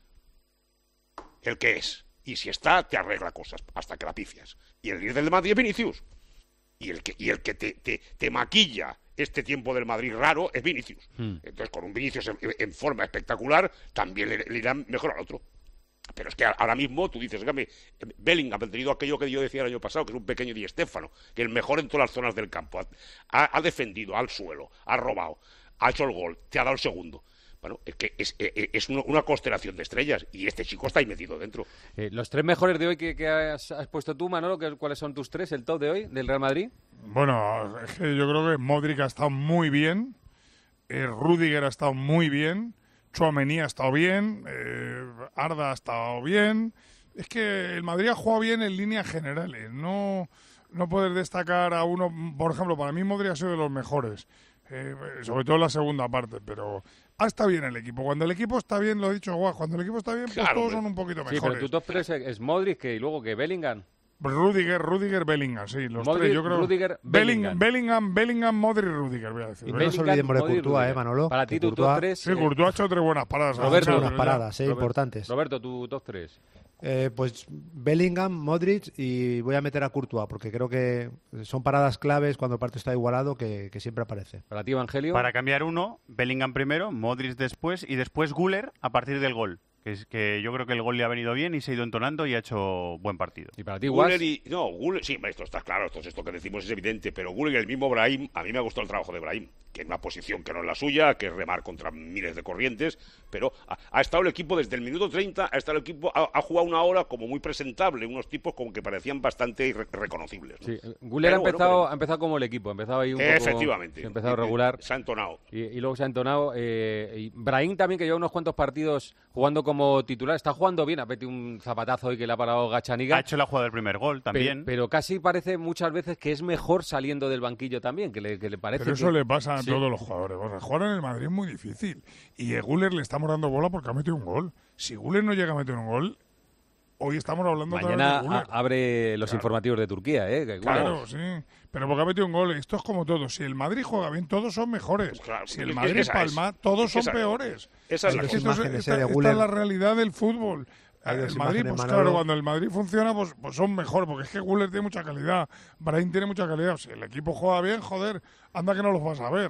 Speaker 15: El que es. Y si está, te arregla cosas, hasta que la pifias. Y el líder del Madrid es Vinicius. Y el que, y el que te, te, te maquilla este tiempo del Madrid raro es Vinicius. Mm. Entonces, con un Vinicius en, en forma espectacular, también le, le irá mejor al otro. Pero es que ahora mismo tú dices, Game, Bellingham ha tenido aquello que yo decía el año pasado, que es un pequeño Di Stéfano, que es el mejor en todas las zonas del campo. Ha, ha defendido al suelo, ha robado, ha hecho el gol, te ha dado el segundo. Bueno, es que es, es, es una constelación de estrellas y este chico está ahí metido dentro.
Speaker 6: Eh, los tres mejores de hoy que, que has, has puesto tú, Manolo, ¿cuáles son tus tres, el top de hoy del Real Madrid?
Speaker 2: Bueno, es que yo creo que Modric ha estado muy bien, eh, Rüdiger ha estado muy bien, Tchouaméni ha estado bien, eh, Arda ha estado bien. Es que el Madrid ha jugado bien en líneas generales. No, no puedes destacar a uno. Por ejemplo, para mí Modric ha sido de los mejores, eh, sobre todo en la segunda parte, pero ha estado bien el equipo. Cuando el equipo está bien, lo he dicho, guau, cuando el equipo está bien, pues claro, todos son un poquito mejores.
Speaker 6: Sí, pero tu top tres es Modric, que y luego que Bellingham.
Speaker 2: Rüdiger, Rüdiger, Bellingham, sí, los
Speaker 6: Modric,
Speaker 2: tres, yo creo.
Speaker 6: Rüdiger,
Speaker 2: Bellingham, Bellingham, Bellingham, Modric, Rüdiger, voy a decir.
Speaker 16: Y no nos olvidemos de Courtois, ¿eh, Manolo?
Speaker 6: Para ti,
Speaker 16: tu
Speaker 6: top tres.
Speaker 2: Sí, Courtois ha hecho tres buenas paradas.
Speaker 6: Roberto,
Speaker 16: buenas paradas, eh,
Speaker 6: Roberto,
Speaker 16: importantes.
Speaker 6: Roberto, tu top tres.
Speaker 16: Eh, pues Bellingham, Modric, y voy a meter a Courtois, porque creo que son paradas claves cuando el partido está igualado, que, que siempre aparece.
Speaker 6: Para ti, Evangelio.
Speaker 14: Para cambiar uno, Bellingham primero, Modric después, y después Güler a partir del gol. Que es que yo creo que el gol le ha venido bien y se ha ido entonando y ha hecho buen partido.
Speaker 6: ¿Y para ti,
Speaker 15: Güler y No, Güler, sí, esto está claro, esto, esto que decimos es evidente, pero Güler y el mismo Brahim, a mí me ha gustado el trabajo de Brahim, que en una posición que no es la suya, que es remar contra miles de corrientes, pero ha, ha estado el equipo desde el minuto treinta, ha estado el equipo, ha, ha jugado una hora como muy presentable, unos tipos como que parecían bastante re reconocibles, ¿no?
Speaker 6: Sí, Güler ha empezado, bueno, pero... ha empezado como el equipo, ha empezado ahí un poco...
Speaker 15: Efectivamente.
Speaker 6: Ha empezado regular.
Speaker 15: Se ha entonado.
Speaker 6: Y, y luego se ha entonado. Eh, y Brahim también, que lleva unos cuantos partidos jugando como titular, está jugando bien, ha metido un zapatazo hoy que le ha parado Gazzaniga.
Speaker 14: Ha hecho la jugada del primer gol también.
Speaker 6: Pero, pero casi parece muchas veces que es mejor saliendo del banquillo también, que le, que le parece.
Speaker 2: Pero eso
Speaker 6: que...
Speaker 2: le pasa a
Speaker 6: sí.
Speaker 2: todos los jugadores. O sea, jugar en el Madrid es muy difícil. Y a Güler le estamos dando bola porque ha metido un gol. Si Güler no llega a meter un gol, hoy estamos hablando
Speaker 6: mañana
Speaker 2: de Güler.
Speaker 6: Abre los claro. informativos de Turquía, ¿eh? Que
Speaker 2: claro, sí. Pero porque ha metido un gol. Esto es como todo. Si el Madrid juega bien, todos son mejores. Claro, si el Madrid es palma, es. todos son esa, peores.
Speaker 15: Esa es la
Speaker 2: cosa. Esta, esta, esta es la realidad del fútbol. El Madrid, pues Manolo. Claro, cuando el Madrid funciona, pues, pues son mejor, porque es que Güler tiene mucha calidad, Brahim tiene mucha calidad. Si el equipo juega bien, joder, anda que no los vas a ver.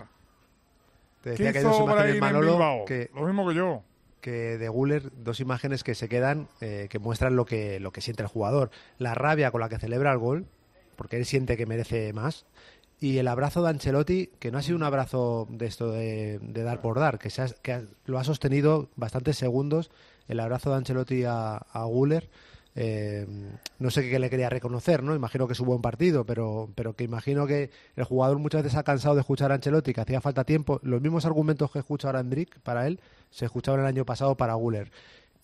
Speaker 16: Te decía
Speaker 2: ¿Qué
Speaker 16: que
Speaker 2: hizo
Speaker 16: hay
Speaker 2: Brahim
Speaker 16: Manolo,
Speaker 2: en Bilbao?
Speaker 16: Que,
Speaker 2: lo mismo que yo.
Speaker 16: Que de Güler, dos imágenes que se quedan, eh, que muestran lo que, lo que siente el jugador. La rabia con la que celebra el gol, porque él siente que merece más. Y el abrazo de Ancelotti, que no ha sido un abrazo de esto de, de dar por dar, que, se ha, que ha, lo ha sostenido bastantes segundos. El abrazo de Ancelotti a, a Güler, eh, no sé qué le quería reconocer, ¿no? Imagino que es un buen partido, pero, pero que imagino que el jugador muchas veces ha cansado de escuchar a Ancelotti, que hacía falta tiempo. Los mismos argumentos que escucha ahora Endrick para él, se escuchaban el año pasado para Güler.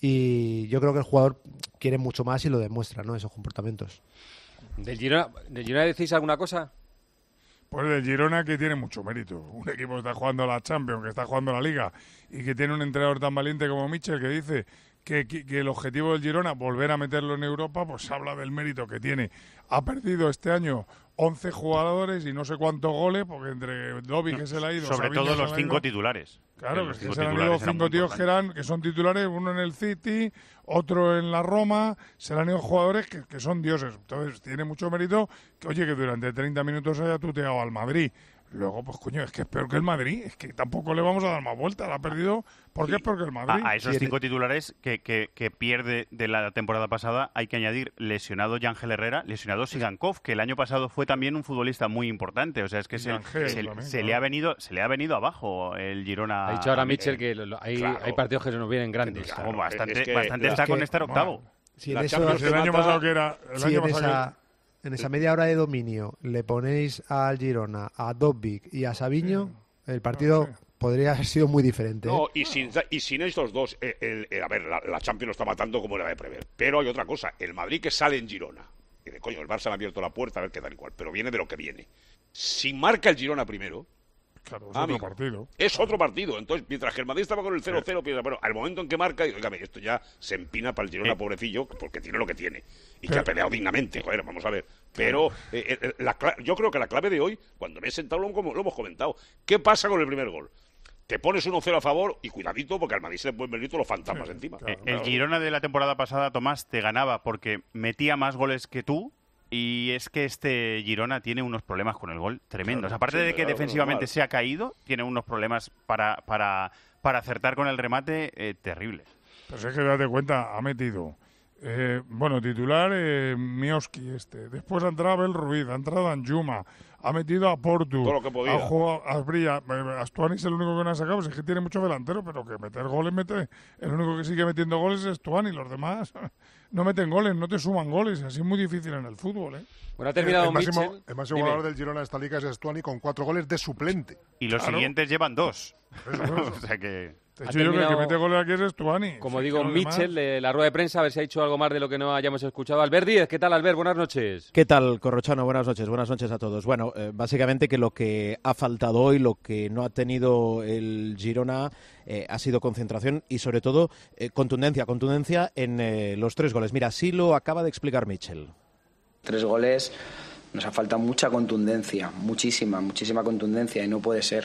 Speaker 16: y yo creo que el jugador quiere mucho más y lo demuestra, ¿no? Esos comportamientos.
Speaker 6: ¿Del Girona, ¿del Girona decís alguna cosa?
Speaker 2: Pues el Girona, que tiene mucho mérito. Un equipo que está jugando la Champions, que está jugando la Liga y que tiene un entrenador tan valiente como Michel, que dice que, que, que el objetivo del Girona, volver a meterlo en Europa, pues habla del mérito que tiene. Ha perdido este año once jugadores y no sé cuántos goles, porque entre Dobby, que se le ha ido...
Speaker 14: Sobre
Speaker 2: Sabiño,
Speaker 14: todo los
Speaker 2: se
Speaker 14: cinco
Speaker 2: ido,
Speaker 14: titulares.
Speaker 2: Claro,
Speaker 14: los
Speaker 2: que
Speaker 14: cinco
Speaker 2: se le han ido
Speaker 14: titulares eran
Speaker 2: cinco
Speaker 14: muy
Speaker 2: tíos que, eran, que son titulares, uno en el City, otro en la Roma, se le han ido jugadores que, que son dioses. Entonces tiene mucho mérito que, oye, que durante treinta minutos haya tuteado al Madrid. Luego, pues coño, es que es peor que el Madrid, es que tampoco le vamos a dar más vueltas, la ha perdido porque es peor que el Madrid.
Speaker 14: A, a esos cinco titulares que, que, que pierde de la temporada pasada hay que añadir lesionado Yángel Herrera, lesionado Sigankov, que el año pasado fue también un futbolista muy importante, o sea, es que se,
Speaker 2: Ángel,
Speaker 14: se,
Speaker 2: también,
Speaker 14: se
Speaker 2: claro.
Speaker 14: le ha venido se le ha venido abajo el Girona.
Speaker 6: Ha dicho ahora
Speaker 14: a-
Speaker 6: Mitchell que lo- lo- hay,
Speaker 14: Claro.
Speaker 6: hay partidos que se nos vienen grandes.
Speaker 14: Claro, bastante
Speaker 15: es que-
Speaker 14: bastante
Speaker 15: es
Speaker 14: está
Speaker 16: que-
Speaker 14: con estar octavo.
Speaker 16: Si en,
Speaker 2: La
Speaker 16: eso-
Speaker 2: Champions el año pasado que era... El
Speaker 16: si
Speaker 2: año
Speaker 16: en
Speaker 2: pasado
Speaker 16: esa, en esa media hora de dominio le ponéis al Girona, a Dobbik y a Sabiño, el partido podría haber sido muy diferente. ¿eh?
Speaker 15: No, y sin, y sin estos dos, eh, el- el- a ver, la, la Champions lo está matando como era de prever. Pero hay otra cosa, el Madrid que sale en Girona. Y de coño, el Barça le ha abierto la puerta a ver qué tal y cual, pero viene de lo que viene. Si marca el Girona primero,
Speaker 2: Claro, es
Speaker 15: amigo,
Speaker 2: otro partido.
Speaker 15: es otro partido. Entonces, mientras que el Madrid estaba con el cero cero, piensa, bueno, al momento en que marca, y, oígame, esto ya se empina para el Girona,
Speaker 14: Sí.
Speaker 15: pobrecillo, porque tiene lo que tiene. Y que
Speaker 2: Pero-
Speaker 15: ha peleado dignamente, joder, vamos a ver. Pero eh, eh, la cla- yo creo que la clave de hoy, cuando me he sentado, lo, hemos- lo hemos comentado. ¿Qué pasa con el primer gol? Te pones uno cero a favor y cuidadito, porque al Madrid se le pueden venir todos los fantasmas encima.
Speaker 14: Eh, El Girona de la temporada pasada, Tomás, te ganaba porque metía más goles que tú. Y es que este Girona tiene unos problemas con el gol tremendos.
Speaker 15: Claro,
Speaker 14: Aparte
Speaker 15: sí,
Speaker 14: de que
Speaker 15: claro,
Speaker 14: defensivamente
Speaker 15: normal.
Speaker 14: se ha caído, tiene unos problemas para, para, para acertar con el remate eh, terribles.
Speaker 2: Pues es que date cuenta, ha metido... Eh, bueno, titular eh, Mioski este. Después ha entrado Abel Ruiz, ha entrado Anjuma, ha metido a Portu,
Speaker 15: Todo lo que podía.
Speaker 2: ha jugado a Brilla. Astuani es el único que no ha sacado, pues es que tiene muchos delanteros, pero que meter goles mete. El único que sigue metiendo goles es Astuani, los demás no meten goles, no te suman goles, así es muy difícil en el fútbol, ¿eh?
Speaker 6: Bueno, ha terminado
Speaker 17: el máximo,
Speaker 6: Mitchell.
Speaker 17: el máximo
Speaker 6: Dime.
Speaker 17: goleador del Girona de esta liga es Estuani con cuatro goles de suplente.
Speaker 14: Y los
Speaker 2: Claro.
Speaker 14: siguientes llevan dos.
Speaker 2: Eso, eso.
Speaker 14: O sea que...
Speaker 2: De
Speaker 6: Ha
Speaker 2: hecho, yo creo que el que
Speaker 6: terminado-
Speaker 2: mete goles aquí es Astuani.
Speaker 6: Como
Speaker 2: Sí,
Speaker 6: digo,
Speaker 2: que los demás-
Speaker 6: Mitchell, de la rueda de prensa, a ver si ha dicho algo más de lo que no hayamos escuchado. Albert Díez, ¿qué tal, Albert? Buenas noches.
Speaker 20: ¿Qué tal, Corrochano? Buenas noches, buenas noches a todos. Bueno, eh, básicamente que lo que ha faltado hoy, lo que no ha tenido el Girona eh, ha sido concentración y sobre todo eh, contundencia, contundencia en eh, los tres goles. Mira, así lo acaba de explicar Mitchell.
Speaker 11: Tres goles, nos ha faltado mucha contundencia, muchísima, muchísima contundencia y no puede ser.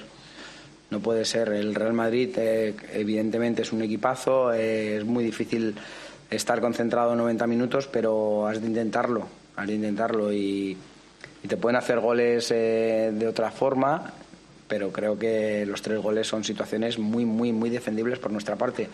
Speaker 11: No puede ser. El Real Madrid eh, evidentemente es un equipazo, eh, es muy difícil estar concentrado noventa minutos, pero has de intentarlo, has de intentarlo y, y te pueden hacer goles eh, de otra forma, pero creo que los tres goles son situaciones muy, muy, muy defendibles por nuestra parte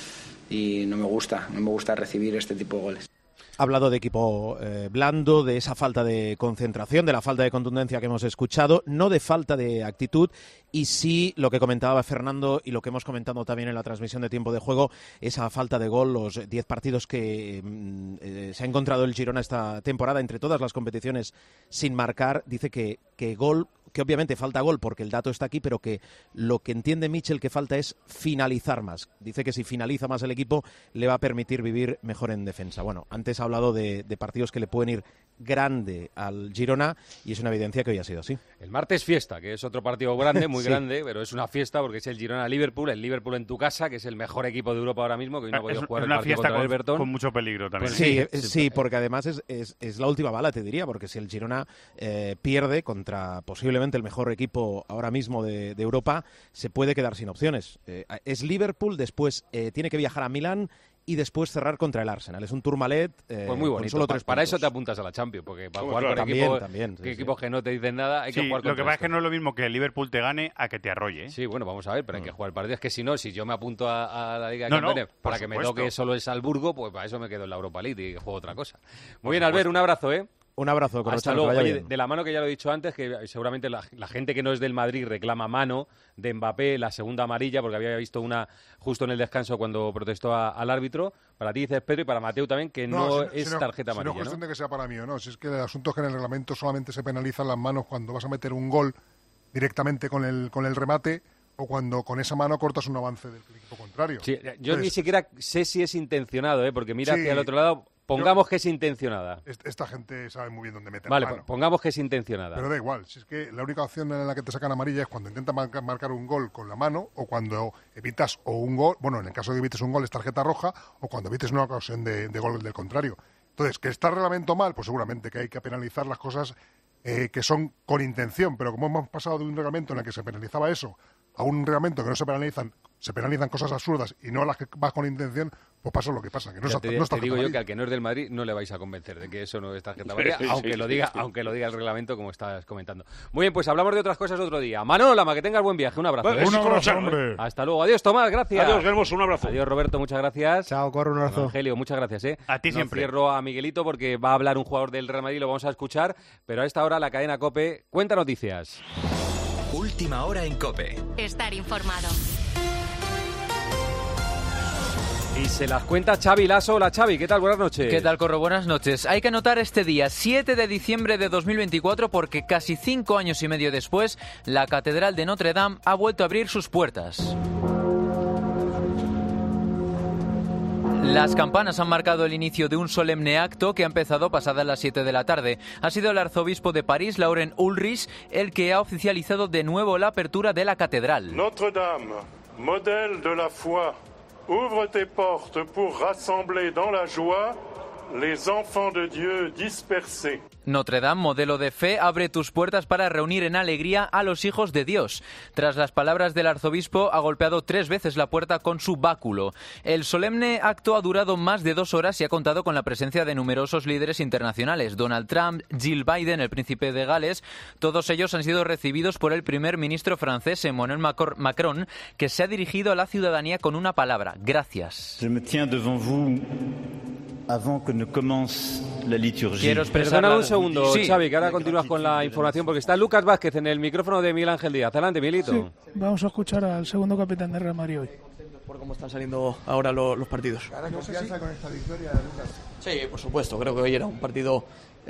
Speaker 11: y no me gusta, no me gusta recibir este tipo de goles.
Speaker 20: Ha hablado de equipo eh, blando, de esa falta de concentración, de la falta de contundencia que hemos escuchado, no de falta de actitud y sí lo que comentaba Fernando y lo que hemos comentado también en la transmisión de tiempo de juego, esa falta de gol, los diez partidos que mm, eh, se ha encontrado el Girona esta temporada entre todas las competiciones sin marcar, dice que, que gol, que obviamente falta gol porque el dato está aquí, pero que lo que entiende Mitchell que falta es finalizar más. Dice que si finaliza más el equipo le va a permitir vivir mejor en defensa. Bueno, antes ha hablado de, de partidos que le pueden ir grande al Girona y es una evidencia que hoy ha sido así.
Speaker 6: El martes fiesta, que es otro partido grande, muy
Speaker 20: Sí.
Speaker 6: grande, pero es una fiesta porque es el Girona-Liverpool, el Liverpool en tu casa, que es el mejor equipo de Europa ahora mismo, que hoy no ha podido
Speaker 14: Es,
Speaker 6: jugar
Speaker 14: es
Speaker 6: el
Speaker 14: una
Speaker 6: partido
Speaker 14: fiesta
Speaker 6: contra el
Speaker 14: con,
Speaker 6: Everton.
Speaker 14: con mucho peligro también.
Speaker 20: Pues sí, sí, sí, porque además es, es, es la última bala, te diría, porque si el Girona eh, pierde contra posiblemente el mejor equipo ahora mismo de, de Europa, se puede quedar sin opciones. Eh, es Liverpool, después eh, tiene que viajar a Milán y después cerrar contra el Arsenal. Es un Tourmalet eh,
Speaker 6: Pues muy
Speaker 20: con
Speaker 6: bonito.
Speaker 20: solo
Speaker 6: Pa-
Speaker 20: tres
Speaker 6: para
Speaker 20: puntos.
Speaker 6: eso te apuntas a la Champions, porque para
Speaker 20: Hombre,
Speaker 6: jugar
Speaker 20: claro.
Speaker 6: con
Speaker 20: También,
Speaker 6: equipos,
Speaker 20: también, sí,
Speaker 6: que
Speaker 20: sí.
Speaker 6: equipos que no te dicen nada, hay
Speaker 14: Sí,
Speaker 6: que jugar
Speaker 14: lo
Speaker 6: contra
Speaker 14: que pasa es que
Speaker 6: estos.
Speaker 14: no es lo mismo que el Liverpool te gane a que te arrolle. ¿eh?
Speaker 6: Sí, bueno, vamos a ver, pero hay que jugar el partido. Es que si no, si yo me apunto a, a la Liga de
Speaker 14: No, no,
Speaker 6: Campeones
Speaker 14: por
Speaker 6: para que me
Speaker 14: supuesto.
Speaker 6: toque solo el Salzburgo, pues para eso me quedo en la Europa League y juego otra cosa. Muy
Speaker 20: Por
Speaker 6: bien,
Speaker 20: supuesto.
Speaker 6: Albert, un abrazo, ¿eh?
Speaker 20: Un abrazo,
Speaker 6: Hasta
Speaker 20: Corrochano,
Speaker 6: luego.
Speaker 20: que vaya
Speaker 6: Oye,
Speaker 20: bien.
Speaker 6: de la mano que ya lo he dicho antes, que seguramente la, la gente que no es del Madrid reclama mano de Mbappé, la segunda amarilla, porque había visto una justo en el descanso cuando protestó a- al árbitro. Para ti dices Pedro y para Mateo también, que no,
Speaker 17: si-
Speaker 6: es
Speaker 17: si
Speaker 6: tarjeta
Speaker 17: si no
Speaker 6: amarilla,
Speaker 17: es cuestión
Speaker 6: ¿no?
Speaker 17: de que sea para mí o no. Si es que el asunto es que en el reglamento solamente se penalizan las manos cuando vas a meter un gol directamente con el, con el remate o cuando con esa mano cortas un avance del equipo contrario.
Speaker 6: Sí, yo
Speaker 17: Entonces,
Speaker 6: ni siquiera sé si es intencionado, ¿eh? Porque mira
Speaker 17: Sí,
Speaker 6: hacia el otro lado. Pongamos
Speaker 17: yo,
Speaker 6: que es intencionada.
Speaker 17: Esta gente sabe muy bien dónde meter
Speaker 6: Vale,
Speaker 17: la mano.
Speaker 6: pongamos que es intencionada.
Speaker 17: Pero da igual, si es que la única opción en la que te sacan amarilla es cuando intentas marcar, marcar un gol con la mano o cuando evitas o un gol, bueno, en el caso de que evites un gol es tarjeta roja o cuando evites una ocasión de, de gol del contrario. Entonces, ¿que está el reglamento mal? Pues seguramente que hay que penalizar las cosas eh, que son con intención, pero como hemos pasado de un reglamento en el que se penalizaba eso a un reglamento que no se penalizan, se penalizan cosas absurdas y no las que vas con intención, pues pasa lo que pasa, que no,
Speaker 6: Ya
Speaker 17: es,
Speaker 6: te,
Speaker 17: no es
Speaker 6: te
Speaker 17: tarjeta
Speaker 6: digo yo
Speaker 17: amarilla.
Speaker 6: que al que no es del Madrid no le vais a convencer de que eso no es tarjeta amarilla, aunque
Speaker 17: Sí,
Speaker 6: lo
Speaker 17: sí,
Speaker 6: diga,
Speaker 17: sí.
Speaker 6: aunque lo diga el reglamento como estás comentando. Muy bien, pues hablamos de otras cosas otro día. Manolo Lama, que tengas buen viaje, un abrazo.
Speaker 15: Vale,
Speaker 6: ¿eh?
Speaker 15: un abrazo, hombre.
Speaker 6: Hasta luego. Adiós, Tomás, gracias.
Speaker 15: Adiós, Hermoso, un abrazo.
Speaker 6: Adiós, Roberto, muchas gracias.
Speaker 16: Chao, Corro, un abrazo.
Speaker 6: Evangelio, muchas gracias, ¿eh?
Speaker 14: A ti
Speaker 6: no
Speaker 14: siempre.
Speaker 6: Cierro a Miguelito porque va a hablar un jugador del Real Madrid, lo vamos a escuchar, pero a esta hora la cadena COPE cuenta noticias.
Speaker 21: Última hora en COPE.
Speaker 4: Estar informado.
Speaker 6: Y se las cuenta Xavi Lasso. Hola, Xavi, ¿qué tal? Buenas noches.
Speaker 22: ¿Qué tal, Corro? Buenas noches. Hay que anotar este día, siete de diciembre de dos mil veinticuatro, porque casi cinco años y medio después, la Catedral de Notre Dame ha vuelto a abrir sus puertas. Las campanas han marcado el inicio de un solemne acto que ha empezado pasadas las siete de la tarde. Ha sido el arzobispo de París, Laurent Ulrich, el que ha oficializado de nuevo la apertura de la catedral.
Speaker 23: Notre Dame, modèle de la foi, ouvre tes portes pour rassembler dans la joie les enfants de Dieu dispersés.
Speaker 22: Notre Dame, modelo de fe, abre tus puertas para reunir en alegría a los hijos de Dios. Tras las palabras del arzobispo, ha golpeado tres veces la puerta con su báculo. El solemne acto ha durado más de dos horas y ha contado con la presencia de numerosos líderes internacionales. Donald Trump, Jill Biden, el príncipe de Gales, todos ellos han sido recibidos por el primer ministro francés, Emmanuel Macron, que se ha dirigido a la ciudadanía con una palabra: gracias.
Speaker 24: Je me tiens devant vous avant que ne commence la liturgie.
Speaker 22: Quiero expresar
Speaker 6: Perdona
Speaker 22: la-
Speaker 6: un segundo,
Speaker 22: Sí.
Speaker 6: Xavi, que ahora continúas con la información porque está Lucas Vázquez en el micrófono de Miguel Ángel Díaz. Adelante, Miguelito.
Speaker 7: Sí, vamos a escuchar al segundo capitán de Real Madrid hoy.
Speaker 25: Por cómo están saliendo ahora lo- los partidos.
Speaker 9: ¿Gana confianza con esta victoria, Lucas?
Speaker 25: Sí, por supuesto. Creo que hoy era un partido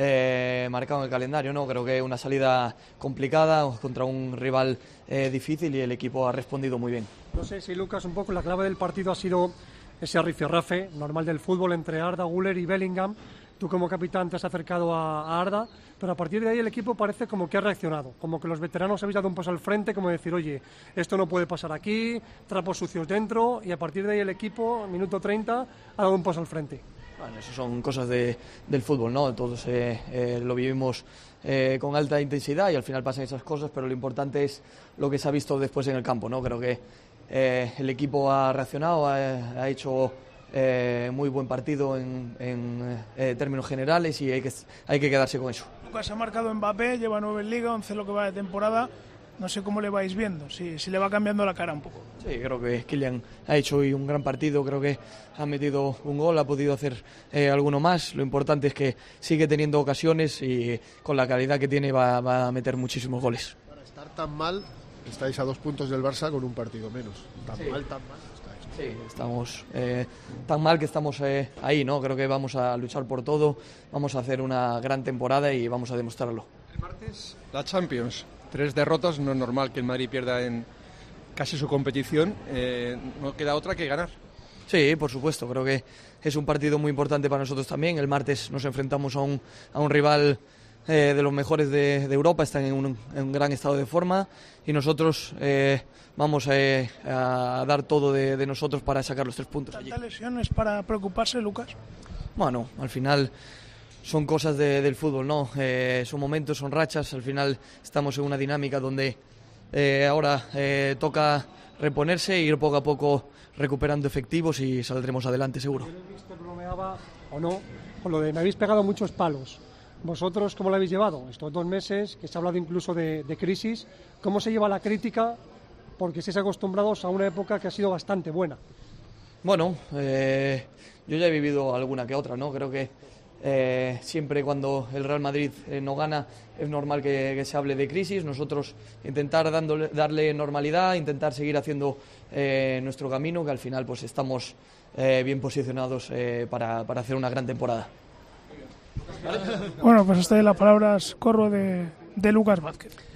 Speaker 25: eh, marcado en el calendario, ¿no? Creo que una salida complicada contra un rival eh, difícil y el equipo ha respondido muy bien.
Speaker 26: No sé si, Lucas, un poco la clave del partido ha sido ese rifirrafe normal del fútbol entre Arda, Güler y Bellingham. Tú como capitán te has acercado a, a Arda, pero a partir de ahí el equipo parece como que ha reaccionado, como que los veteranos habéis dado un paso al frente, como decir, oye, esto no puede pasar aquí, trapos sucios dentro, y a partir de ahí el equipo, minuto treinta, ha dado un paso al frente.
Speaker 25: Bueno, eso son cosas de, del fútbol, ¿no? Todos eh, eh, lo vivimos eh, con alta intensidad y al final pasan esas cosas, pero lo importante es lo que se ha visto después en el campo, ¿no? Creo que eh, el equipo ha reaccionado, ha, ha hecho eh, muy buen partido en, en eh, términos generales y hay que, hay que quedarse con eso.
Speaker 7: Lucas ha marcado Mbappé, lleva nueve en Liga, once lo que va de temporada. No sé cómo le vais viendo, si, si le va cambiando la cara un poco.
Speaker 25: Sí, creo que Kylian ha hecho hoy un gran partido, creo que ha metido un gol, ha podido hacer eh, alguno más. Lo importante es que sigue teniendo ocasiones y con la calidad que tiene va, va a meter muchísimos goles.
Speaker 9: Para estar tan mal, estáis a dos puntos del Barça con un partido menos. Tan
Speaker 25: Sí.
Speaker 9: mal, tan mal estáis.
Speaker 25: Sí, estamos eh, tan mal que estamos eh, ahí, ¿no? Creo que vamos a luchar por todo, vamos a hacer una gran temporada y vamos a demostrarlo.
Speaker 27: El martes, la Champions. Tres derrotas, no es normal que el Madrid pierda en casi su competición. Eh, no queda otra que ganar.
Speaker 25: Sí, por supuesto, creo que es un partido muy importante para nosotros también. El martes nos enfrentamos a un, a un rival eh, de los mejores de, de Europa, están en un, en un gran estado de forma y nosotros eh, vamos eh, a dar todo de, de nosotros para sacar los tres puntos allí.
Speaker 7: ¿Tanta lesión es para preocuparse, Lucas?
Speaker 25: Bueno, al final son cosas de- del fútbol, ¿no? Eh, son momentos, son rachas, al final estamos en una dinámica donde eh, ahora eh, toca reponerse e ir poco a poco recuperando efectivos y saldremos adelante seguro.
Speaker 26: Usted bromeaba, o no, con lo de me habéis pegado muchos palos. ¿Vosotros cómo lo habéis llevado? Estos dos meses, que se ha hablado incluso de, de crisis, ¿cómo se lleva la crítica? Porque estáis acostumbrados a una época que ha sido bastante buena.
Speaker 25: Bueno, eh, yo ya he vivido alguna que otra, ¿no? Creo que eh, siempre cuando el Real Madrid eh, no gana es normal que, que se hable de crisis. Nosotros intentar dándole, darle normalidad, intentar seguir haciendo eh, nuestro camino, que al final pues estamos eh, bien posicionados eh, para, para hacer una gran temporada.
Speaker 7: Bueno, pues hasta ahí las palabras, Corro, de, de Lucas Vázquez.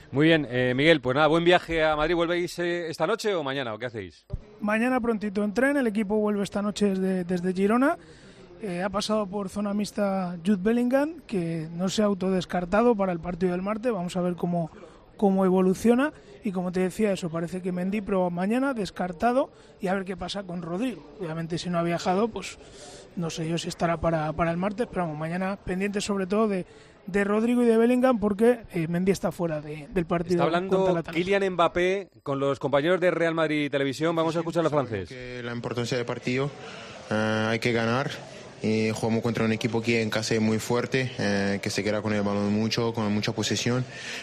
Speaker 6: Muy bien, eh, Miguel, pues nada, buen viaje a Madrid. ¿Volvéis eh, esta noche o mañana o qué hacéis?
Speaker 7: Mañana prontito en tren, el equipo vuelve esta noche desde, desde Girona. Eh, ha pasado por zona mixta Jude Bellingham, que no se ha autodescartado para el partido del martes. Vamos a ver cómo, cómo evoluciona. Y como te decía, eso, parece que Mendy prueba mañana, descartado, y a ver qué pasa con Rodrigo. Obviamente, si no ha viajado, pues no sé yo si estará para, para el martes, pero vamos, mañana pendiente sobre todo de, de Rodrigo y de Bellingham, porque eh, Mendy está fuera de, del partido.
Speaker 6: Está hablando Kylian Mbappé con los compañeros de Real Madrid Televisión. Vamos a escuchar al francés.
Speaker 1: Que la importancia del partido, uh, hay que ganar. Y jugamos contra un equipo que en casa es muy fuerte, eh, que se queda con el balón mucho, con mucha posesión,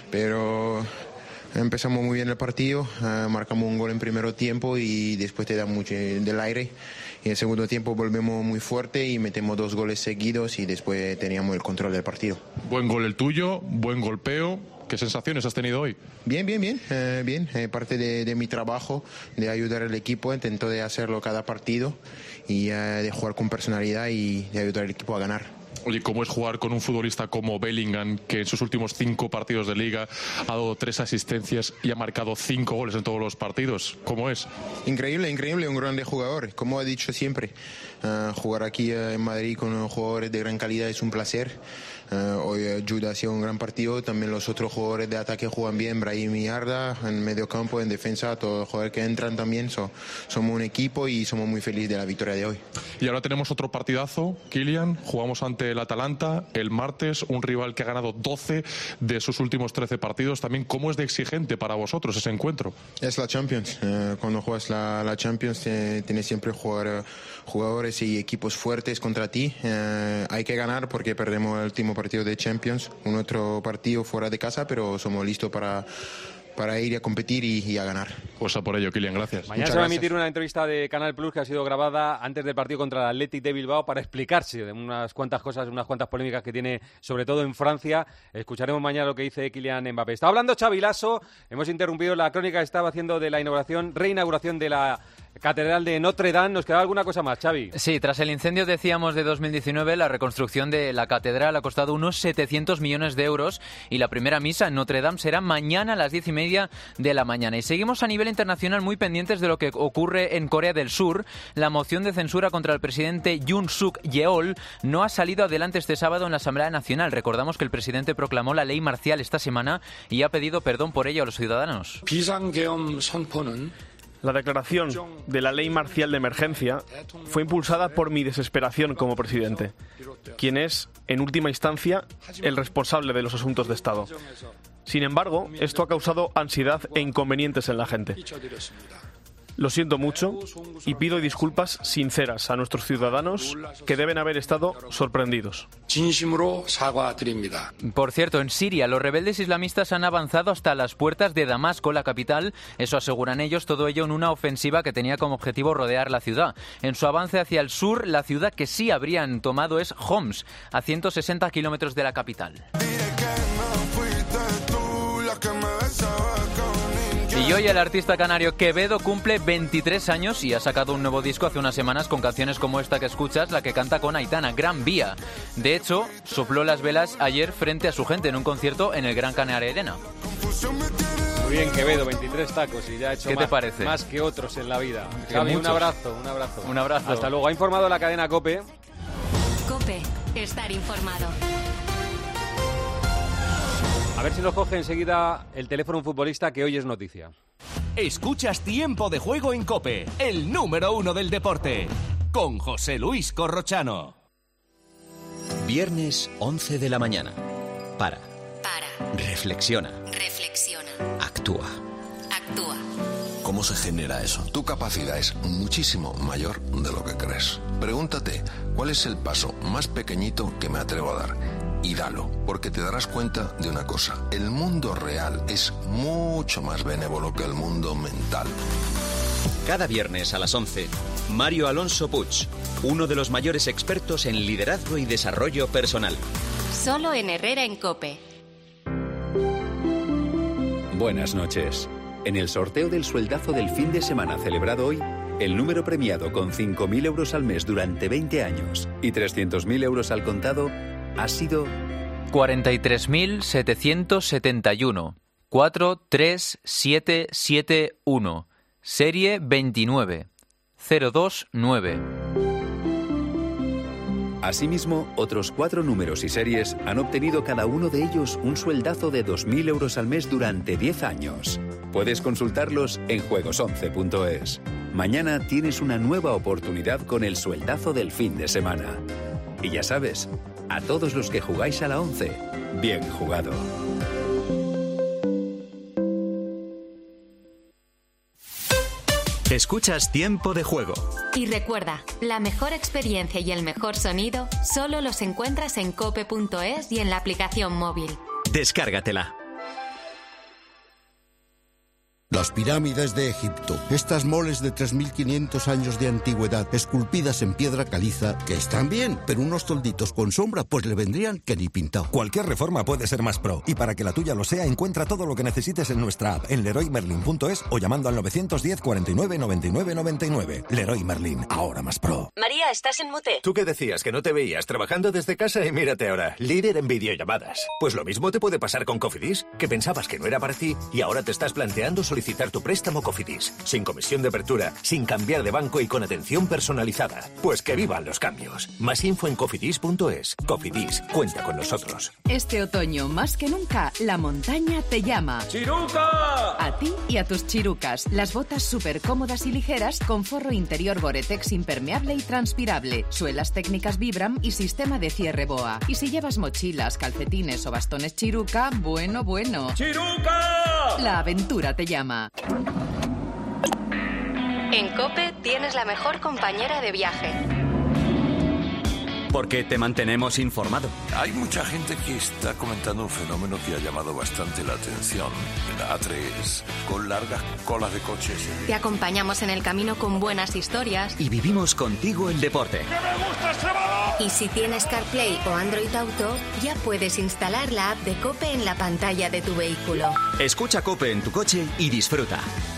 Speaker 1: pero empezamos muy bien el partido, eh, marcamos un gol en primer tiempo y después te da mucho del aire. Y en el segundo tiempo volvemos muy fuerte y metemos dos goles seguidos y después teníamos el control del partido.
Speaker 19: Buen gol el tuyo, buen golpeo. ¿Qué sensaciones has tenido hoy?
Speaker 1: Bien, bien, bien. Eh, bien. Eh, parte de, de mi trabajo, de ayudar al equipo, intento de hacerlo cada partido y eh, de jugar con personalidad y de ayudar al equipo a ganar.
Speaker 19: Oye, ¿cómo es jugar con un futbolista como Bellingham, que en sus últimos cinco partidos de Liga ha dado tres asistencias y ha marcado cinco goles en todos los partidos? ¿Cómo es?
Speaker 1: Increíble, increíble, un grande jugador. Como he dicho siempre, uh, jugar aquí uh, en Madrid con jugadores de gran calidad es un placer. Uh, hoy uh, Jude ha sido un gran partido, también los otros jugadores de ataque juegan bien, Brahim y Arda, en medio campo, en defensa, todos los jugadores que entran también, so, somos un equipo y somos muy felices de la victoria de hoy.
Speaker 19: Y ahora tenemos otro partidazo, Kylian, jugamos ante el Atalanta el martes, un rival que ha ganado doce de sus últimos trece partidos. También, ¿cómo es de exigente para vosotros ese encuentro?
Speaker 1: Es la Champions, uh, cuando juegas la, la Champions eh, tienes siempre jugar, uh, jugadores y equipos fuertes contra ti, uh, hay que ganar porque perdemos el último partido de Champions, un otro partido fuera de casa, pero somos listos para, para ir a competir y, y a ganar.
Speaker 19: Pues a por ello, Kylian, gracias.
Speaker 6: Mañana
Speaker 1: Muchas
Speaker 6: se va a
Speaker 1: gracias.
Speaker 6: emitir una entrevista de Canal Plus que ha sido grabada antes del partido contra el Athletic de Bilbao para explicarse de unas cuantas cosas, unas cuantas polémicas que tiene, sobre todo en Francia. Escucharemos mañana lo que dice Kylian Mbappé. Está hablando Xavi Lasso, hemos interrumpido la crónica que estaba haciendo de la inauguración, reinauguración de la Catedral de Notre Dame. ¿Nos quedaba alguna cosa más, Xavi?
Speaker 22: Sí, tras el incendio, decíamos, de dos mil diecinueve, la reconstrucción de la catedral ha costado unos setecientos millones de euros y la primera misa en Notre Dame será mañana a las diez y media de la mañana. Y seguimos a nivel internacional muy pendientes de lo que ocurre en Corea del Sur. La moción de censura contra el presidente Yoon Suk Yeol no ha salido adelante este sábado en la Asamblea Nacional. Recordamos que el presidente proclamó la ley marcial esta semana y ha pedido perdón por ello a los ciudadanos.
Speaker 3: La declaración de la ley marcial de emergencia fue impulsada por mi desesperación como presidente, quien es, en última instancia, el responsable de los asuntos de Estado. Sin embargo, esto ha causado ansiedad e inconvenientes en la gente. Lo siento mucho y pido disculpas sinceras a nuestros ciudadanos que deben haber estado sorprendidos.
Speaker 22: Por cierto, en Siria los rebeldes islamistas han avanzado hasta las puertas de Damasco, la capital. Eso aseguran ellos, todo ello en una ofensiva que tenía como objetivo rodear la ciudad. En su avance hacia el sur, la ciudad que sí habrían tomado es Homs, a ciento sesenta kilómetros de la capital. Y hoy el artista canario Quevedo cumple veintitrés años y ha sacado un nuevo disco hace unas semanas con canciones como esta que escuchas, la que canta con Aitana, Gran Vía. De hecho, sopló las velas ayer frente a su gente en un concierto en el Gran Canaria Arena.
Speaker 6: Muy bien, Quevedo, veintitrés tacos y ya ha hecho
Speaker 22: ¿Qué
Speaker 6: más,
Speaker 22: te parece?
Speaker 6: más que otros en la vida.
Speaker 22: Que
Speaker 6: Xavi, un
Speaker 22: muchos.
Speaker 6: abrazo, un abrazo.
Speaker 22: Un abrazo.
Speaker 6: Hasta luego. Ha informado la cadena COPE.
Speaker 4: COPE, estar informado.
Speaker 6: A ver si nos coge enseguida el teléfono un futbolista que hoy es noticia.
Speaker 5: Escuchas Tiempo de Juego en COPE, el número uno del deporte, con José Luis Corrochano.
Speaker 21: Viernes once de la mañana. Para.
Speaker 4: Para.
Speaker 21: Reflexiona.
Speaker 4: Reflexiona.
Speaker 21: Actúa.
Speaker 4: Actúa.
Speaker 8: ¿Cómo se genera eso? Tu capacidad es muchísimo mayor de lo que crees. Pregúntate, ¿cuál es el paso más pequeñito que me atrevo a dar? Y dalo, porque te darás cuenta de una cosa. El mundo real es mucho más benévolo que el mundo mental.
Speaker 21: Cada viernes a las once, Mario Alonso Puig, uno de los mayores expertos en liderazgo y desarrollo personal.
Speaker 4: Solo en Herrera en COPE.
Speaker 10: Buenas noches. En el sorteo del sueldazo del fin de semana celebrado hoy, el número premiado con cinco mil euros al mes durante veinte años y trescientos mil euros al contado ha sido
Speaker 22: cuarenta y tres mil setecientos setenta y uno. cuatro tres siete siete uno, serie veintinueve cero dos nueve.
Speaker 10: Asimismo, otros cuatro números y series han obtenido cada uno de ellos un sueldazo de dos mil euros al mes durante diez años. Puedes consultarlos en juegos once punto es. Mañana tienes una nueva oportunidad con el sueldazo del fin de semana. Y ya sabes, a todos los que jugáis a la once, bien jugado.
Speaker 2: Escuchas Tiempo de Juego.
Speaker 4: Y recuerda, la mejor experiencia y el mejor sonido solo los encuentras en cope punto es y en la aplicación móvil.
Speaker 2: Descárgatela.
Speaker 11: Las pirámides de Egipto, estas moles de tres mil quinientos años de antigüedad, esculpidas en piedra caliza, que están bien, pero unos tolditos con sombra pues le vendrían que ni pintado.
Speaker 12: Cualquier reforma puede ser más pro, y para que la tuya lo sea, encuentra todo lo que necesites en nuestra app, en leroy merlin punto es o llamando al novecientos diez cuarenta y nueve noventa y nueve noventa y nueve. Leroy Merlin, ahora más pro.
Speaker 13: María, estás en mute.
Speaker 2: Tú que decías que no te veías trabajando desde casa y mírate ahora, líder en videollamadas. Pues lo mismo te puede pasar con Cofidis, que pensabas que no era para ti y ahora te estás planteando solicitar tu préstamo Cofidis, sin comisión de apertura, sin cambiar de banco y con atención personalizada. Pues que vivan los cambios. Más info en cofidis punto es. Cofidis, cuenta con nosotros.
Speaker 17: Este otoño, más que nunca, la montaña te llama.
Speaker 2: ¡Chiruca!
Speaker 17: A ti y a tus chirucas. Las botas súper cómodas y ligeras con forro interior Gore-Tex impermeable y transpirable, suelas técnicas Vibram y sistema de cierre BOA. Y si llevas mochilas, calcetines o bastones Chiruca, bueno, bueno.
Speaker 2: ¡Chiruca!
Speaker 17: La aventura te llama.
Speaker 4: En COPE tienes la mejor compañera de viaje.
Speaker 2: Porque te mantenemos informado.
Speaker 8: Hay mucha gente que está comentando un fenómeno que ha llamado bastante la atención. En la A tres, con largas colas de coches.
Speaker 4: Te acompañamos en el camino con buenas historias.
Speaker 2: Y vivimos contigo el deporte.
Speaker 8: ¡Que me gusta este balón!
Speaker 4: Y si tienes CarPlay o Android Auto, ya puedes instalar la app de COPE en la pantalla de tu vehículo.
Speaker 2: Escucha COPE en tu coche y disfruta.